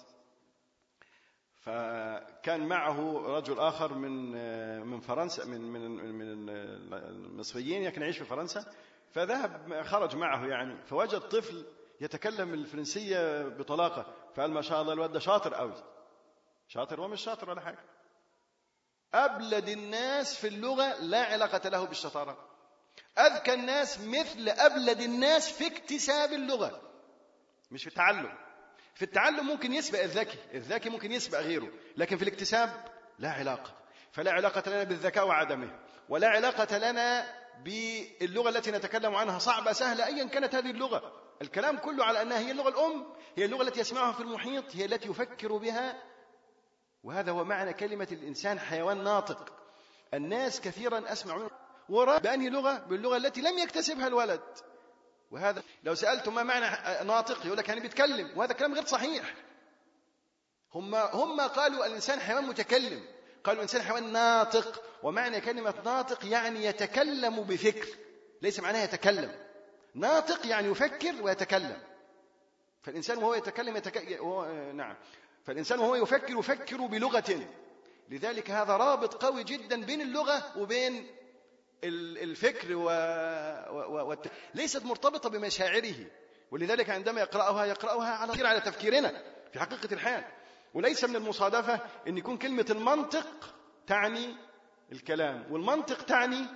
فكان معه رجل آخر من من فرنسا من من من المصريين كان يعيش في فرنسا، فذهب خرج معه يعني، فوجد طفل يتكلم الفرنسية بطلاقة، فقال ما شاء الله الواد ده شاطر قوي. شاطر ومش شاطر ولا حاجة، أبلد الناس في اللغة لا علاقة له بالشطارة. أذكى الناس مثل أبلد الناس في اكتساب اللغة، مش في التعلم. في التعلم ممكن يسبق الذكي، الذكي ممكن يسبق غيره، لكن في الاكتساب لا علاقة. فلا علاقة لنا بالذكاء وعدمه، ولا علاقة لنا باللغة التي نتكلم عنها صعبة سهلة أيا كانت هذه اللغة. الكلام كله على أنها هي اللغة الأم، هي اللغة التي يسمعها في المحيط، هي التي يفكر بها. وهذا هو معنى كلمة الإنسان حيوان ناطق. الناس كثيرا أسمع منه وراء بأنهي لغة؟ باللغة التي لم يكتسبها الولد. وهذا لو سألتم ما معنى ناطق يقول لك يعني بيتكلم، وهذا كلام غير صحيح. هم هم قالوا الإنسان حيوان متكلم، قالوا الإنسان حيوان ناطق. ومعنى كلمة ناطق يعني يتكلم بفكر، ليس معناها يتكلم. ناطق يعني يفكر ويتكلم. فالإنسان وهو يتكلم يتك... وهو... نعم فالإنسان وهو يفكر يفكر بلغة. لذلك هذا رابط قوي جدا بين اللغة وبين الفكر و... و... و... ليست مرتبطة بمشاعره، ولذلك عندما يقرأها يقرأها على غير على تفكيرنا في حقيقة الحال. وليس من المصادفة أن يكون كلمة المنطق تعني الكلام، والمنطق تعني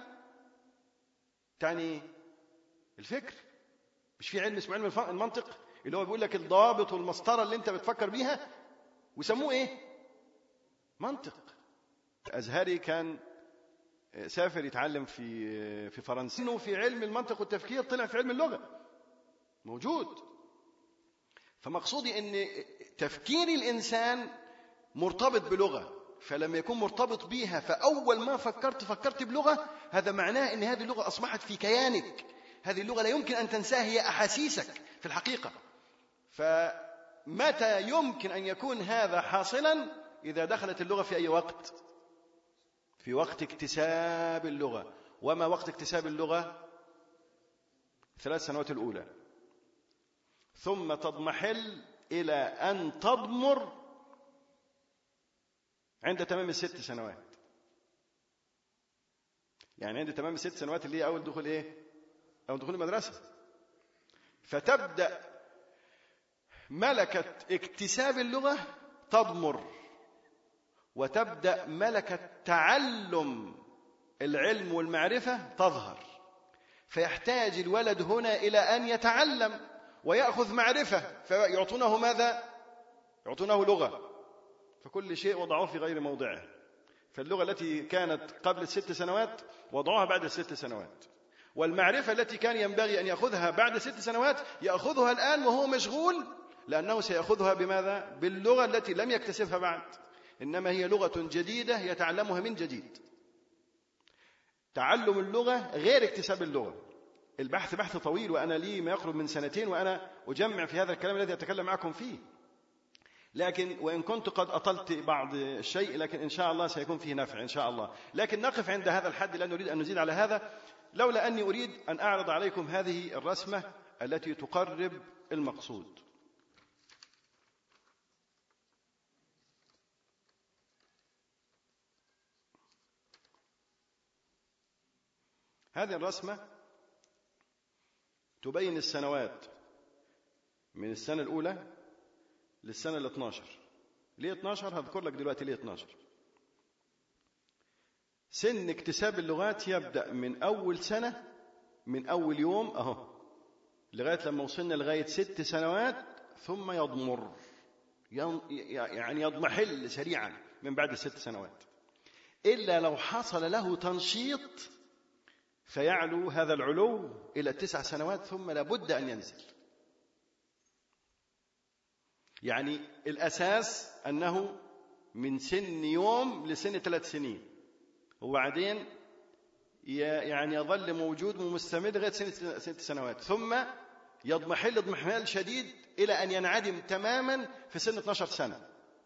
تعني الفكر. مش في علم اسمه علم المنطق اللي هو بيقول لك الضوابط والمسطرة اللي انت بتفكر بيها، ويسموه ايه؟ منطق. أزهري كان سافر يتعلم في في فرنسا، انه في علم المنطق والتفكير طلع في علم اللغة موجود. فمقصودي ان تفكير الإنسان مرتبط بلغة، فلما يكون مرتبط بيها فأول ما فكرت فكرت بلغة، هذا معناه ان هذه اللغة أصبحت في كيانك، هذه اللغة لا يمكن أن تنساها، هي أحاسيسك في الحقيقة. فمتى يمكن أن يكون هذا حاصلا؟ إذا دخلت اللغة في أي وقت؟ في وقت اكتساب اللغة. وما وقت اكتساب اللغة؟ ثلاث سنوات الأولى، ثم تضمحل إلى أن تضمر عند تمام الست سنوات. يعني عند تمام الست سنوات اللي هي أول دخول إيه؟ أول دخول المدرسة. فتبدأ ملكة اكتساب اللغة تضمر، وتبدأ ملكة تعلم العلم والمعرفة تظهر. فيحتاج الولد هنا إلى أن يتعلم ويأخذ معرفة، فيعطونه ماذا؟ يعطونه لغة. فكل شيء وضعوه في غير موضعه. فاللغة التي كانت قبل الست سنوات وضعوها بعد الست سنوات، والمعرفة التي كان ينبغي أن يأخذها بعد ست سنوات يأخذها الآن وهو مشغول، لأنه سيأخذها بماذا؟ باللغة التي لم يكتسبها بعد، إنما هي لغة جديدة يتعلمها من جديد. تعلم اللغة غير اكتساب اللغة. البحث بحث طويل، وأنا لي ما يقرب من سنتين وأنا أجمع في هذا الكلام الذي أتكلم معكم فيه، لكن وإن كنت قد أطلت بعض الشيء، لكن إن شاء الله سيكون فيه نفع إن شاء الله. لكن نقف عند هذا الحد، لا نريد أن نزيد على هذا، لولا أني أريد أن أعرض عليكم هذه الرسمة التي تقرب المقصود. هذه الرسمة تبين السنوات من السنة الأولى للسنة الاثنى عشر. ليه اثنى عشر؟ هذكر لك دلوقتي ليه اثنى عشر. سن اكتساب اللغات يبدأ من أول سنة، من أول يوم أهو، لغاية لما وصلنا لغاية ست سنوات، ثم يضمر، يعني يضمحل سريعا من بعد الست سنوات، إلا لو حصل له تنشيط فيعلو هذا العلو إلى تسع سنوات، ثم لابد أن ينزل. يعني الأساس أنه من سن يوم لسن ثلاث سنين، وبعدين يعني يظل موجود ومستمر لغاية سن ست سنوات، ثم يضمحل اضمحلال شديد إلى أن ينعدم تماما في سن اثني عشر سنة.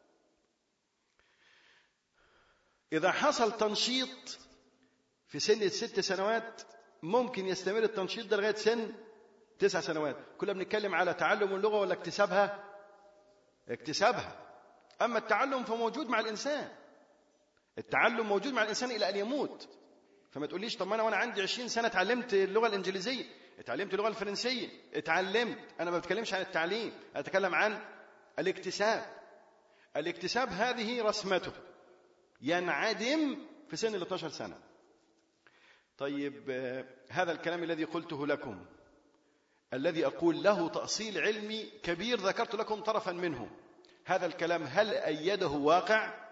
إذا حصل تنشيط في سن الست سنوات ممكن يستمر التنشيط ده لغاية سن تسع سنوات. كنا بنتكلم على تعلم اللغة ولا اكتسابها؟ اكتسابها. أما التعلم فموجود مع الإنسان، التعلم موجود مع الإنسان إلى أن يموت. فما تقوليش طب أنا وأنا عندي عشرين سنة تعلمت اللغة الإنجليزية، اتعلمت اللغة الفرنسية، اتعلمت. أنا ما بتكلمش عن التعليم، أتكلم عن الاكتساب. الاكتساب هذه رسمته ينعدم في سن اثني عشر سنة. طيب هذا الكلام الذي قلته لكم، الذي أقول له تأصيل علمي كبير، ذكرت لكم طرفا منه، هذا الكلام هل أيده واقع؟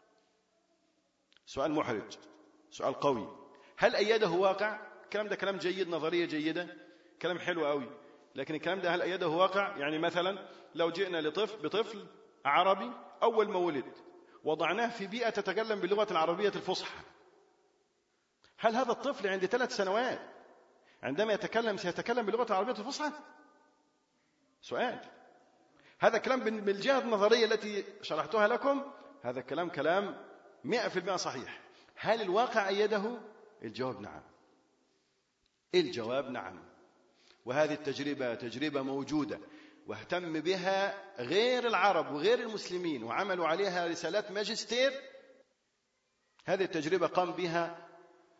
سؤال محرج، سؤال قوي. هل أيده واقع؟ الكلام ده كلام جيد، نظرية جيدة، كلام حلو قوي، لكن الكلام ده هل أيده واقع؟ يعني مثلا لو جئنا لطفل بطفل عربي أول ما ولد وضعناه في بيئة تتكلم باللغة العربية الفصحى، هل هذا الطفل عند ثلاث سنوات عندما يتكلم سيتكلم باللغة العربية الفصحى؟ سؤال. هذا الكلام بالجهة النظرية التي شرحتها لكم، هذا الكلام كلام مئة في المئة صحيح. هل الواقع أيده؟ الجواب نعم، الجواب نعم. وهذه التجربة تجربة موجودة واهتم بها غير العرب وغير المسلمين وعملوا عليها رسالات ماجستير. هذه التجربة قام بها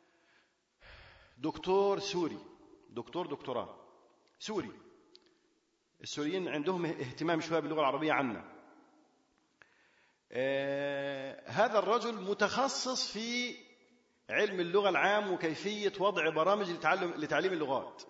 دكتور سوري، دكتور دكتوراه سوري. السوريين عندهم اهتمام شوية باللغة العربية عنا. آه هذا الرجل متخصص في علم اللغة العام وكيفية وضع برامج لتعلم لتعليم اللغات.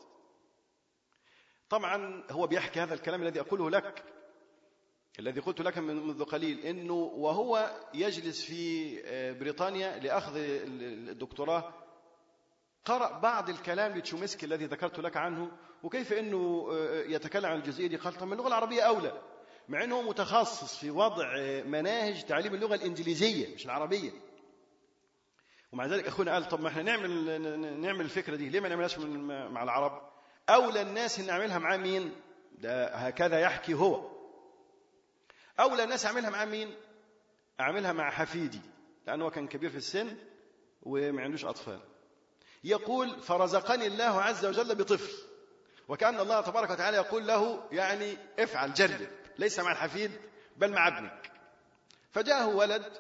طبعا هو بيحكي هذا الكلام الذي أقوله لك، الذي قلت لك منذ قليل، إنه وهو يجلس في بريطانيا لأخذ الدكتوراه قرأ بعض الكلام لتشومسكي الذي ذكرت لك عنه، وكيف أنه يتكلم عن الجزئية دي. قال طب اللغة العربية أولى، مع أنه متخصص في وضع مناهج تعليم اللغة الإنجليزية مش العربية. ومع ذلك أخونا قال طب ما احنا نعمل نعمل الفكرة دي، ليه ما نعملهاش مع العرب؟ أولى الناس إن أعملها مع مين؟ ده هكذا يحكي هو. أولى الناس أعملها مع مين؟ أعملها مع حفيدي، لأنه كان كبير في السن وما عندوش أطفال. يقول فرزقني الله عز وجل بطفل، وكأن الله تبارك وتعالى يقول له يعني افعل، جرب، ليس مع الحفيد بل مع ابنك. فجاءه ولد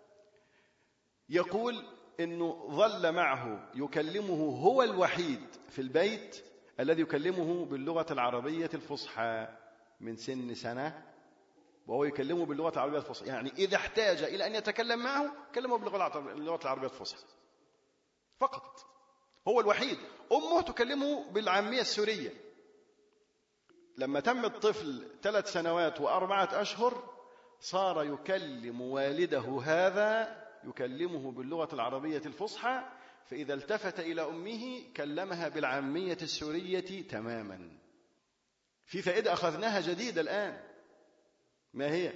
يقول إنه ظل معه يكلمه، هو الوحيد في البيت الذي يكلمه باللغة العربية الفصحى من سن سنة، وهو يكلمه باللغة العربية الفصحى. يعني إذا احتاج إلى أن يتكلم معه كلمه باللغة العربية الفصحى فقط، هو الوحيد. أمه تكلمه بالعامية السورية. لما تم الطفل ثلاث سنوات وأربعة أشهر صار يكلم والده هذا، يكلمه باللغة العربية الفصحى، فإذا التفت إلى أمه كلمها بالعامية السورية تماما. في فائدة أخذناها جديدة الآن، ما هي؟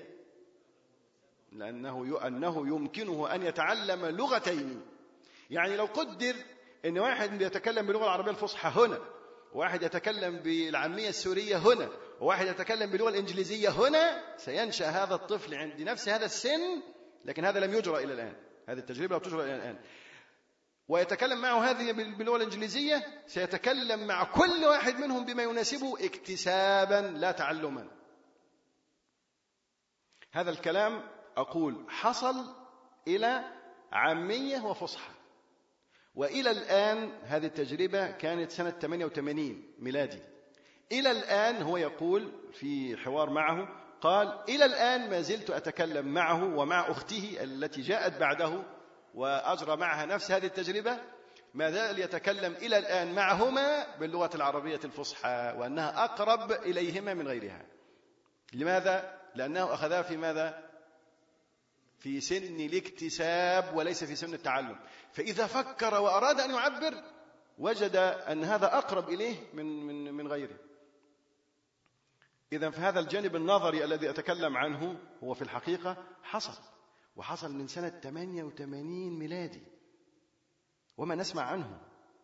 لأنه أنه يمكنه أن يتعلم لغتين. يعني لو قدر أن واحد يتكلم باللغة العربية الفصحى هنا، واحد يتكلم بالعامية السورية هنا، وواحد يتكلم باللغة الإنجليزية هنا، سينشأ هذا الطفل عند نفس هذا السن. لكن هذا لم يجرى إلى الآن، هذه التجربة لا تجرى إلى الآن. ويتكلم معه هذه باللغة الإنجليزية، سيتكلم مع كل واحد منهم بما يناسبه اكتسابا لا تعلما. هذا الكلام أقول حصل إلى عامية وفصحى. وإلى الآن هذه التجربة كانت سنة ثمانية وثمانين ميلادي. إلى الآن هو يقول في حوار معه، قال إلى الآن ما زلت أتكلم معه ومع أخته التي جاءت بعده وأجرى معها نفس هذه التجربة، ما زال يتكلم إلى الآن معهما باللغة العربية الفصحى، وأنها أقرب إليهما من غيرها. لماذا؟ لأنه أخذها في ماذا؟ في سن الاكتساب وليس في سن التعلم. فإذا فكر وأراد أن يعبر وجد أن هذا أقرب إليه من من من غيره. إذن فهذا الجانب النظري الذي أتكلم عنه هو في الحقيقة حصل، وحصل من سنة ثمانية وثمانين ميلادي وما نسمع عنه.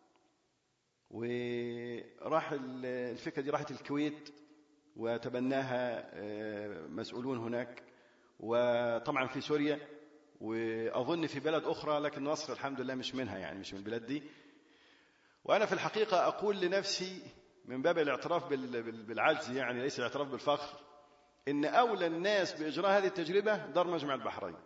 وراح الفكرة دي راحت الكويت وتبناها مسؤولون هناك، وطبعا في سوريا، وأظن في بلد أخرى، لكن مصر الحمد لله مش منها، يعني مش من البلاد دي. وأنا في الحقيقة أقول لنفسي من باب الاعتراف بالعجز، يعني ليس الاعتراف بالفخر، إن أولى الناس بإجراء هذه التجربة دار مجمع البحرين.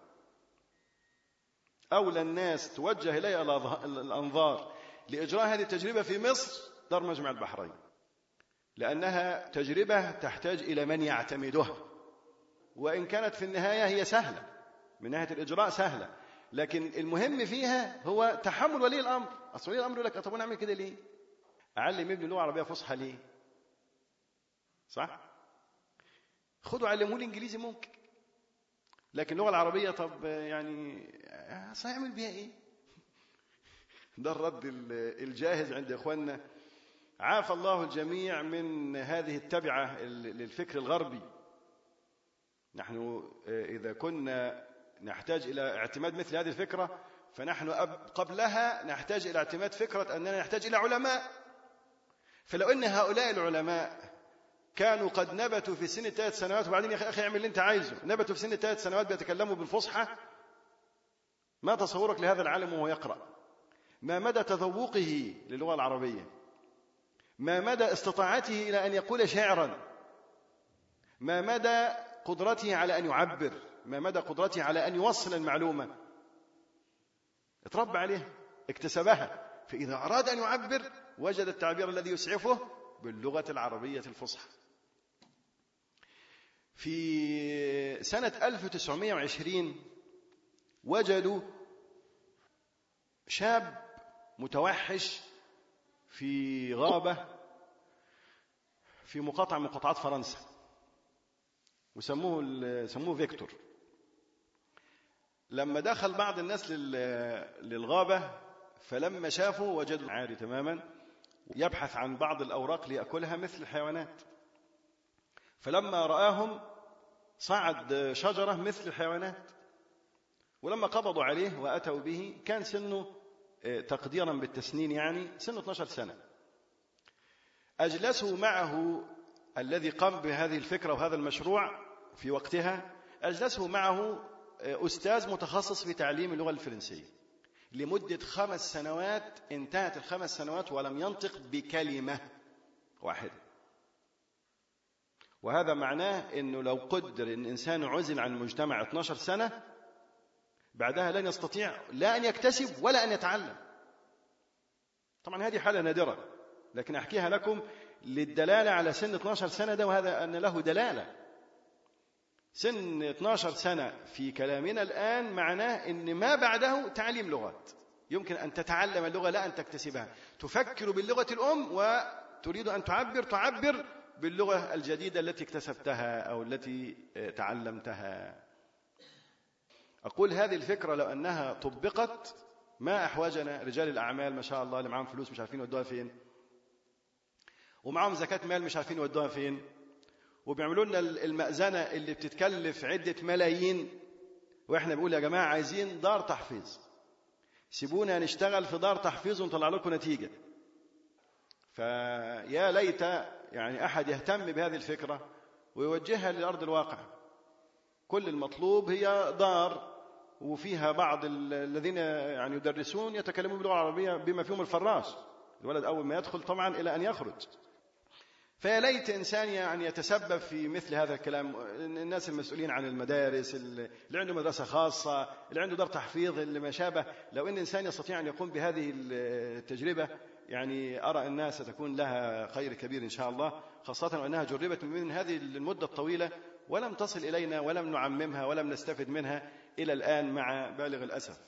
أولى الناس توجه إليه الأنظار لإجراء هذه التجربة في مصر دار مجمع البحرين، لأنها تجربة تحتاج إلى من يعتمدها. وإن كانت في النهاية هي سهلة من ناحية الإجراء، سهلة، لكن المهم فيها هو تحمل ولي الأمر. أصل ولي الأمر يقول لك طب أنا أعمل كده ليه؟ أعلم ابني لغة عربية فصحى ليه؟ صح؟ خدوا علموه الإنجليزي ممكن، لكن اللغة العربية طب يعني سيعمل بها إيه؟ ده الرد الجاهز عند إخواننا. عافى الله الجميع من هذه التبعة للفكر الغربي. نحن إذا كنا نحتاج إلى اعتماد مثل هذه الفكرة، فنحن قبلها نحتاج إلى اعتماد فكرة أننا نحتاج إلى علماء. فلو أن هؤلاء العلماء كانوا قد نبتوا في سن ثلاث سنوات، وبعدين يا أخي اعمل اللي أنت عايزه، نبتوا في سن ثلاث سنوات بيتكلموا بالفصحى، ما تصورك لهذا العالم وهو يقرأ؟ ما مدى تذوقه للغة العربية؟ ما مدى استطاعته إلى أن يقول شعرا؟ ما مدى قدرته على أن يعبر؟ ما مدى قدرته على أن يوصل المعلومة؟ اتربى عليها، اكتسبها، فإذا أراد أن يعبر وجد التعبير الذي يسعفه باللغة العربية الفصحى. في سنة ألف وتسعمائة وعشرين وجدوا شاب متوحش في غابة في مقاطعة من مقاطعات فرنسا، وسموه سموه فيكتور. لما دخل بعض الناس للغابة فلما شافوا وجدوا عاري تماما، يبحث عن بعض الأوراق ليأكلها مثل الحيوانات. فلما رآهم صعد شجرة مثل الحيوانات، ولما قبضوا عليه وأتوا به كان سنه تقديرا بالتسنين يعني سنه اثناشر سنة. أجلسوا معه الذي قام بهذه الفكرة وهذا المشروع في وقتها، أجلسوا معه أستاذ متخصص في تعليم اللغة الفرنسية لمدة خمس سنوات. انتهت الخمس سنوات ولم ينطق بكلمة واحدة. وهذا معناه أنه لو قدر أن إنسان عزل عن المجتمع اثنتي عشرة سنة بعدها لن يستطيع لا أن يكتسب ولا أن يتعلم. طبعا هذه حالة نادرة، لكن أحكيها لكم للدلالة على سن اثنتي عشرة سنة ده، وهذا أن له دلالة. سن اثنتي عشرة سنة في كلامنا الآن معناه أن ما بعده تعليم لغات. يمكن أن تتعلم اللغة لا أن تكتسبها. تفكر باللغة الأم وتريد أن تعبر تعبر باللغة الجديدة التي اكتسبتها أو التي تعلمتها. أقول هذه الفكرة لو أنها طبقت ما أحوجنا رجال الأعمال ما شاء الله اللي معهم فلوس مش عارفين يودوها فين، ومعهم زكاة مال مش عارفين يودوها فين، وبيعملوا لنا المأذنة اللي بتتكلف عدة ملايين، وإحنا بنقول يا جماعة عايزين دار تحفيظ، سيبونا نشتغل في دار تحفيظ ونطلع لكم نتيجة. فيا ليت يعني أحد يهتم بهذه الفكرة ويوجهها لأرض الواقع. كل المطلوب هي دار وفيها بعض الذين يعني يدرسون يتكلمون باللغة العربية بما فيهم الفراش، الولد أول ما يدخل طبعا إلى أن يخرج. فيا ليت إنسان يعني يتسبب في مثل هذا الكلام. الناس المسؤولين عن المدارس، اللي عنده مدرسة خاصة، اللي عنده دار تحفيظ، اللي ما شابه، لو إن إنسان يستطيع أن يقوم بهذه التجربة يعني أرى الناس ستكون لها خير كبير إن شاء الله، خاصة وأنها جربت من هذه المدة الطويلة ولم تصل إلينا ولم نعممها ولم نستفد منها إلى الآن مع بالغ الأسف.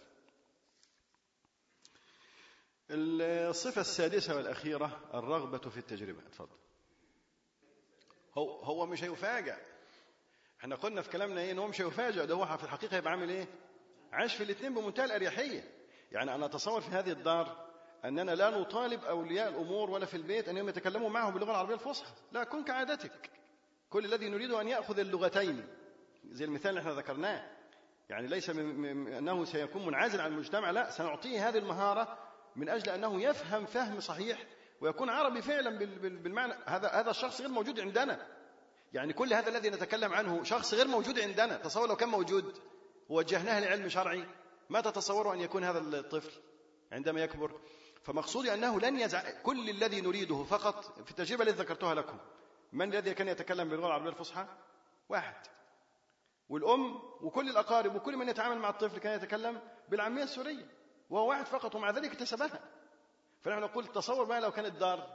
الصفة السادسة والأخيرة الرغبة في التجربة. اتفضل. هو هو مش هيفاجأ. احنا قلنا في كلامنا ايه؟ ان هو مش هيفاجأ، ده هو في الحقيقة هيبقى عامل ايه؟ عايش في الاثنين بمنتهى الأريحية. يعني أنا أتصور في هذه الدار أننا لا نطالب أولياء الأمور ولا في البيت أنهم يتكلموا معه باللغة العربية الفصحى، لا، كن كعادتك. كل الذي نريده أن يأخذ اللغتين زي المثال اللي احنا ذكرناه. يعني ليس من أنه سيكون منعزل عن المجتمع، لا، سنعطيه هذه المهارة من أجل أنه يفهم فهم صحيح ويكون عربي فعلا بالمعنى. هذا هذا الشخص غير موجود عندنا. يعني كل هذا الذي نتكلم عنه شخص غير موجود عندنا. تصور لو كان موجود ووجهناه لعلم شرعي، ما تتصوروا أن يكون هذا الطفل عندما يكبر؟ فمقصودي أنه لن يزع. كل الذي نريده فقط في التجربة التي ذكرتها لكم، من الذي كان يتكلم باللغة العربية الفصحى؟ واحد. والأم وكل الأقارب وكل من يتعامل مع الطفل كان يتكلم بالعامية السورية، وهو واحد فقط، ومع ذلك اكتسبها. فنحن نقول تصور بقى لو كانت دار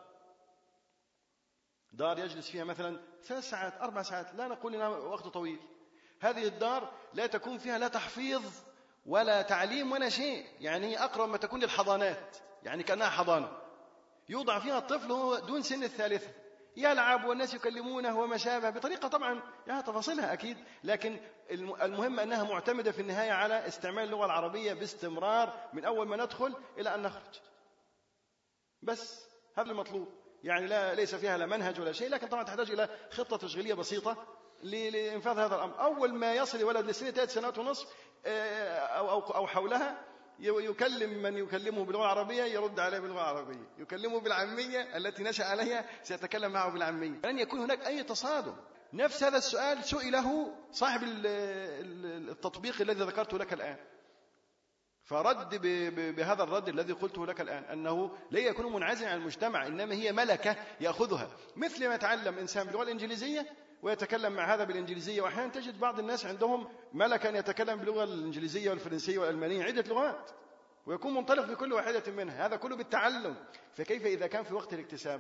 دار يجلس فيها مثلا ثلاث ساعات أربع ساعات، لا نقول إنها وقت طويل. هذه الدار لا تكون فيها لا تحفيظ ولا تعليم ولا شيء، يعني هي أقرب ما تكون للحضانات، يعني كأنها حضانة يوضع فيها الطفل وهو دون سن الثالثة، يلعب والناس يكلمونه وما شابه، بطريقة طبعا لها تفاصيلها أكيد، لكن المهم أنها معتمدة في النهاية على استعمال اللغة العربية باستمرار من أول ما ندخل إلى أن نخرج. بس هذا المطلوب. يعني لا ليس فيها لا منهج ولا شيء، لكن طبعا تحتاج إلى خطة تشغيلية بسيطة لإنفاذ هذا الأمر. أول ما يصل ولد لسنة ثلاث سنوات ونصف أو, أو, أو حولها يكلم من يكلمه باللغة العربية يرد عليه باللغة العربية، يكلمه بالعامية التي نشأ عليها سيتكلم معه بالعامية. لن يكون هناك أي تصادم. نفس هذا السؤال سئله صاحب التطبيق الذي ذكرته لك الآن، فرد بهذا الرد الذي قلته لك الآن، أنه لا يكون منعزلا عن المجتمع، إنما هي ملكة يأخذها، مثل ما يتعلم إنسان باللغة الإنجليزية ويتكلم مع هذا بالإنجليزية. وأحيانا تجد بعض الناس عندهم ملكة أن يتكلم باللغة الإنجليزية والفرنسية والألمانية، عدة لغات، ويكون منطلق في كل واحدة منها. هذا كله بالتعلم. فكيف إذا كان في وقت الاكتساب؟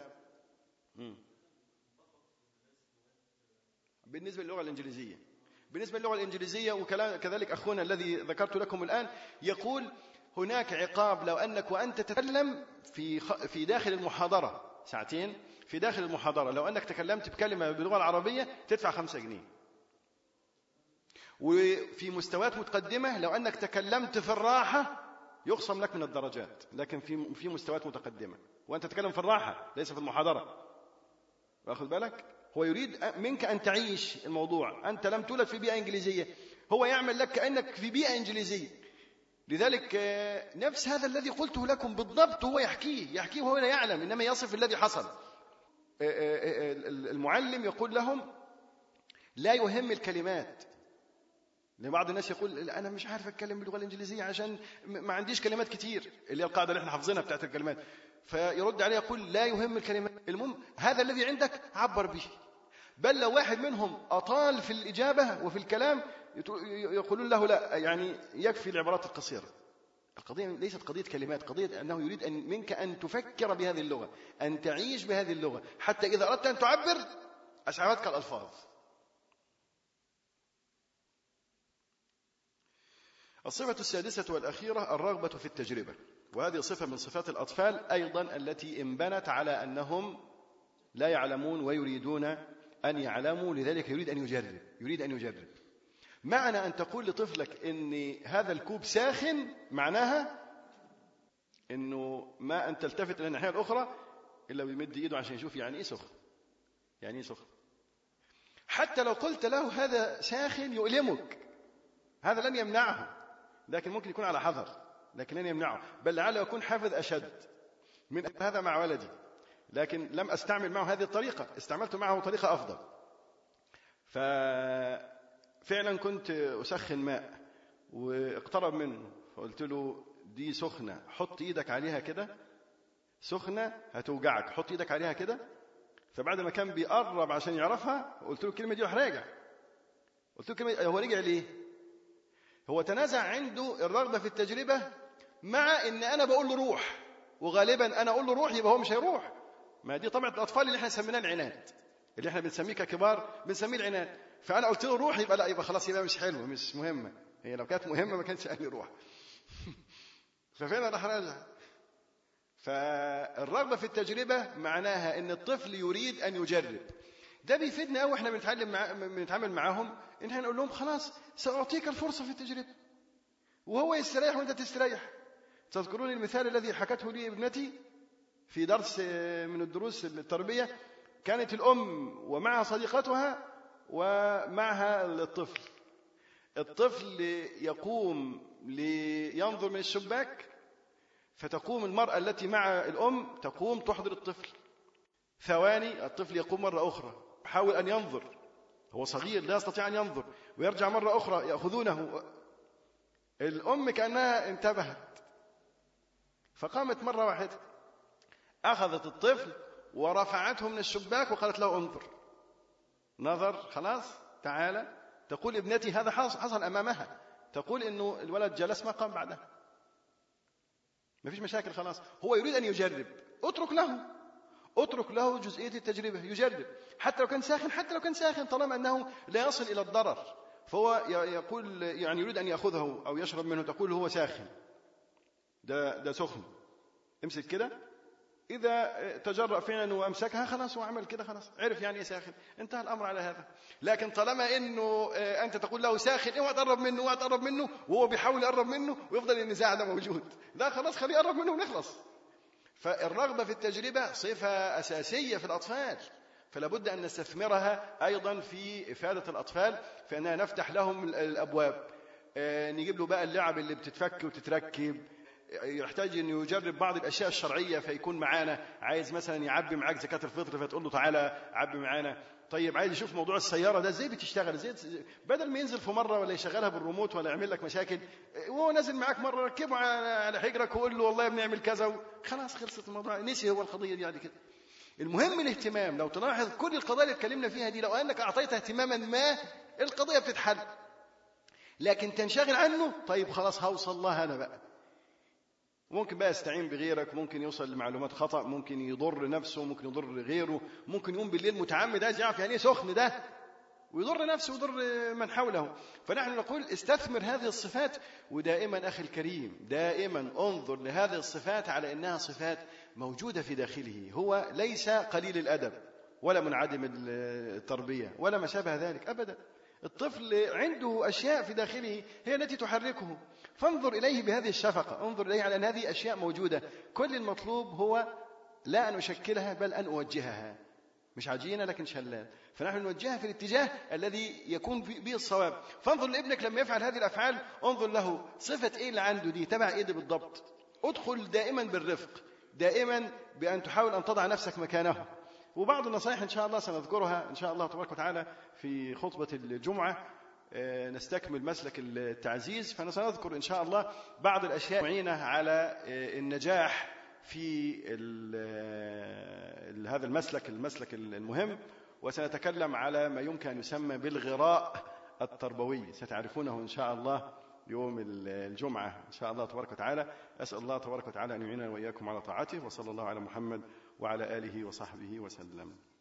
بالنسبة للغة الإنجليزية بالنسبة للغة الإنجليزية وكذلك أخونا الذي ذكرت لكم الآن يقول هناك عقاب لو أنك وأنت تتكلم في في داخل المحاضرة ساعتين، في داخل المحاضرة لو أنك تكلمت بكلمة باللغة العربية تدفع خمسة جنيه. وفي مستويات متقدمة لو أنك تكلمت في الراحة يخصم لك من الدرجات، لكن في في مستويات متقدمة وأنت تتكلم في الراحة ليس في المحاضرة. واخد بالك؟ هو يريد منك أن تعيش الموضوع. أنت لم تولد في بيئة إنجليزية، هو يعمل لك كأنك في بيئة إنجليزية. لذلك نفس هذا الذي قلته لكم بالضبط هو يحكيه يحكيه وهو لا يعلم، إنما يصف الذي حصل. المعلم يقول لهم لا يهم الكلمات. لبعض الناس يقول أنا مش عارف أتكلم باللغة الإنجليزية عشان ما عنديش كلمات كتير، اللي هي القاعدة اللي احنا حافظينها بتاعت الكلمات. فيرد عليه يقول لا يهم الكلمات، المهم هذا الذي عندك عبر به. بل لو واحد منهم أطال في الإجابة وفي الكلام يقولون له لا، يعني يكفي العبارات القصيرة. القضية ليست قضية كلمات، قضية أنه يريد أن منك أن تفكر بهذه اللغة، أن تعيش بهذه اللغة، حتى إذا أردت أن تعبر أسعفتك الألفاظ. الصفة السادسة والأخيرة الرغبة في التجربة، وهذه صفة من صفات الأطفال أيضا التي انبنت على أنهم لا يعلمون ويريدون أن يعلموا، لذلك يريد أن يجرب يريد أن يجرب. معنى أن تقول لطفلك إن هذا الكوب ساخن معناها إنه ما أن تلتفت إلى الناحية الأخرى إلا ويمد إيده عشان يشوف يعني إيه سخن، يعني إيه سخن. حتى لو قلت له هذا ساخن يؤلمك، هذا لن يمنعه، لكن ممكن يكون على حذر، لكن لن يمنعه، بل لعله يكون حافظ أشد من هذا مع ولدي. لكن لم أستعمل معه هذه الطريقة، استعملت معه طريقة أفضل. ففعلا كنت أسخن ماء واقترب منه فقلت له دي سخنة، حط إيدك عليها كده، سخنة هتوجعك، حط إيدك عليها كده. فبعد ما كان بيقرب عشان يعرفها قلت له الكلمة دي وراح راجع. قلت له الكلمة، هو رجع ليه؟ هو تنازع عنده الرغبة في التجربة مع إن أنا بقول له روح، وغالبا أنا أقول له روح يبقى هو مش هيروح. ما دي طبعا الأطفال اللي احنا سميناه العناد، اللي احنا بنسميه ككبار بنسميه العناد. فأنا قلت له روح يبقى لا، يبقى خلاص، يبقى مش حلوة، مش مهمة. هي لو كانت مهمة ما كانش قال لي روح. ففعلا راح راجع. فالرغبة في التجربة معناها إن الطفل يريد أن يجرب. ده بيفيدنا قوي احنا بنتعلم مع... بنتعامل معاهم، ان احنا نقول لهم خلاص سأعطيك الفرصة في التجربة، وهو يستريح وانت تستريح. تذكرون المثال الذي حكته لي ابنتي في درس من الدروس التربية؟ كانت الأم ومعها صديقتها ومعها الطفل. الطفل يقوم لينظر من الشباك، فتقوم المرأة التي مع الأم تقوم تحضر الطفل. ثواني الطفل يقوم مرة أخرى يحاول أن ينظر، هو صغير لا يستطيع أن ينظر، ويرجع مرة أخرى يأخذونه. الأم كأنها انتبهت فقامت مرة واحدة، أخذت الطفل ورفعته من الشباك وقالت له انظر. نظر، خلاص تعالى. تقول ابنتي هذا حصل أمامها، تقول إنه الولد جلس ما قام بعدها، ما فيش مشاكل، خلاص هو يريد أن يجرب. اترك له اترك له جزئية التجربة، يجرب حتى لو كان ساخن، حتى لو كان ساخن طالما أنه لا يصل إلى الضرر. فهو يقول يعني يريد أن يأخذه أو يشرب منه، تقول هو ساخن، ده ده سخن، امسك كده. إذا تجرأ فعلا وأمسكها خلاص، هو عمل كده خلاص، عرف يعني ساخن، انتهى الأمر على هذا. لكن طالما إنه أنت تقول له ساخن، اوعى تقرب منه، اوعى تقرب منه، وهو بيحاول يقرب منه ويفضل النزاع ده موجود، لا خلاص خليه يقرب منه ونخلص. فالرغبة في التجربة صفة أساسية في الأطفال، فلا بد أن نستثمرها أيضا في إفادة الأطفال، فإننا نفتح لهم الأبواب. نجيب له بقى اللعب اللي بتتفك وتتركب، يحتاج أن يجرب بعض الأشياء الشرعية فيكون معانا. عايز مثلا يعبي معاك زكاة الفطر فتقول له تعالى عبي معانا. طيب عايز يشوف موضوع السيارة ده ازاي بتشتغل، ازاي بدل ما ينزل في مرة ولا يشغلها بالريموت ولا يعمل لك مشاكل، وهو نازل معاك مرة ركبه على حجرك وقول له والله بنعمل كذا، خلاص خلصت الموضوع، نسي هو القضية دي يعني كده. المهم الاهتمام. لو تلاحظ كل القضايا اللي اتكلمنا فيها دي، لو أنك أعطيتها اهتماما ما القضية بتتحل. لكن تنشغل عنه، طيب خلاص هوصل لها أنا بقى، ممكن بقى يستعين بغيرك، ممكن يوصل لمعلومات خطأ، ممكن يضر نفسه، ممكن يضر غيره، ممكن يقوم بالليل متعمد عايز يعرف يعني ايه سخن ده ويضر نفسه ويضر من حوله. فنحن نقول استثمر هذه الصفات. ودائما أخي الكريم، دائما انظر لهذه الصفات على أنها صفات موجودة في داخله، هو ليس قليل الأدب ولا منعدم التربية ولا ما شابه ذلك أبدا. الطفل عنده أشياء في داخله هي التي تحركه، فانظر إليه بهذه الشفقة، انظر إليه على أن هذه أشياء موجودة. كل المطلوب هو لا أن أشكلها بل أن أوجهها، مش عجينة لكن شلال. فنحن نوجهها في الاتجاه الذي يكون به الصواب. فانظر لابنك لما يفعل هذه الأفعال، انظر له صفة إيه اللي عنده دي، تبع إيه دي بالضبط. ادخل دائما بالرفق، دائما بأن تحاول أن تضع نفسك مكانه، وبعض النصائح إن شاء الله سنذكرها إن شاء الله تبارك وتعالى في خطبة الجمعة، نستكمل مسلك التعزيز، فسنذكر إن شاء الله بعض الأشياء معينة على النجاح في هذا المسلك المسلك المهم. وسنتكلم على ما يمكن أن يسمى بالغراء التربوي، ستعرفونه إن شاء الله يوم الجمعة إن شاء الله تبارك وتعالى. أسأل الله تبارك وتعالى أن يعيننا وإياكم على طاعته، وصلى الله على محمد وعلى آله وصحبه وسلم.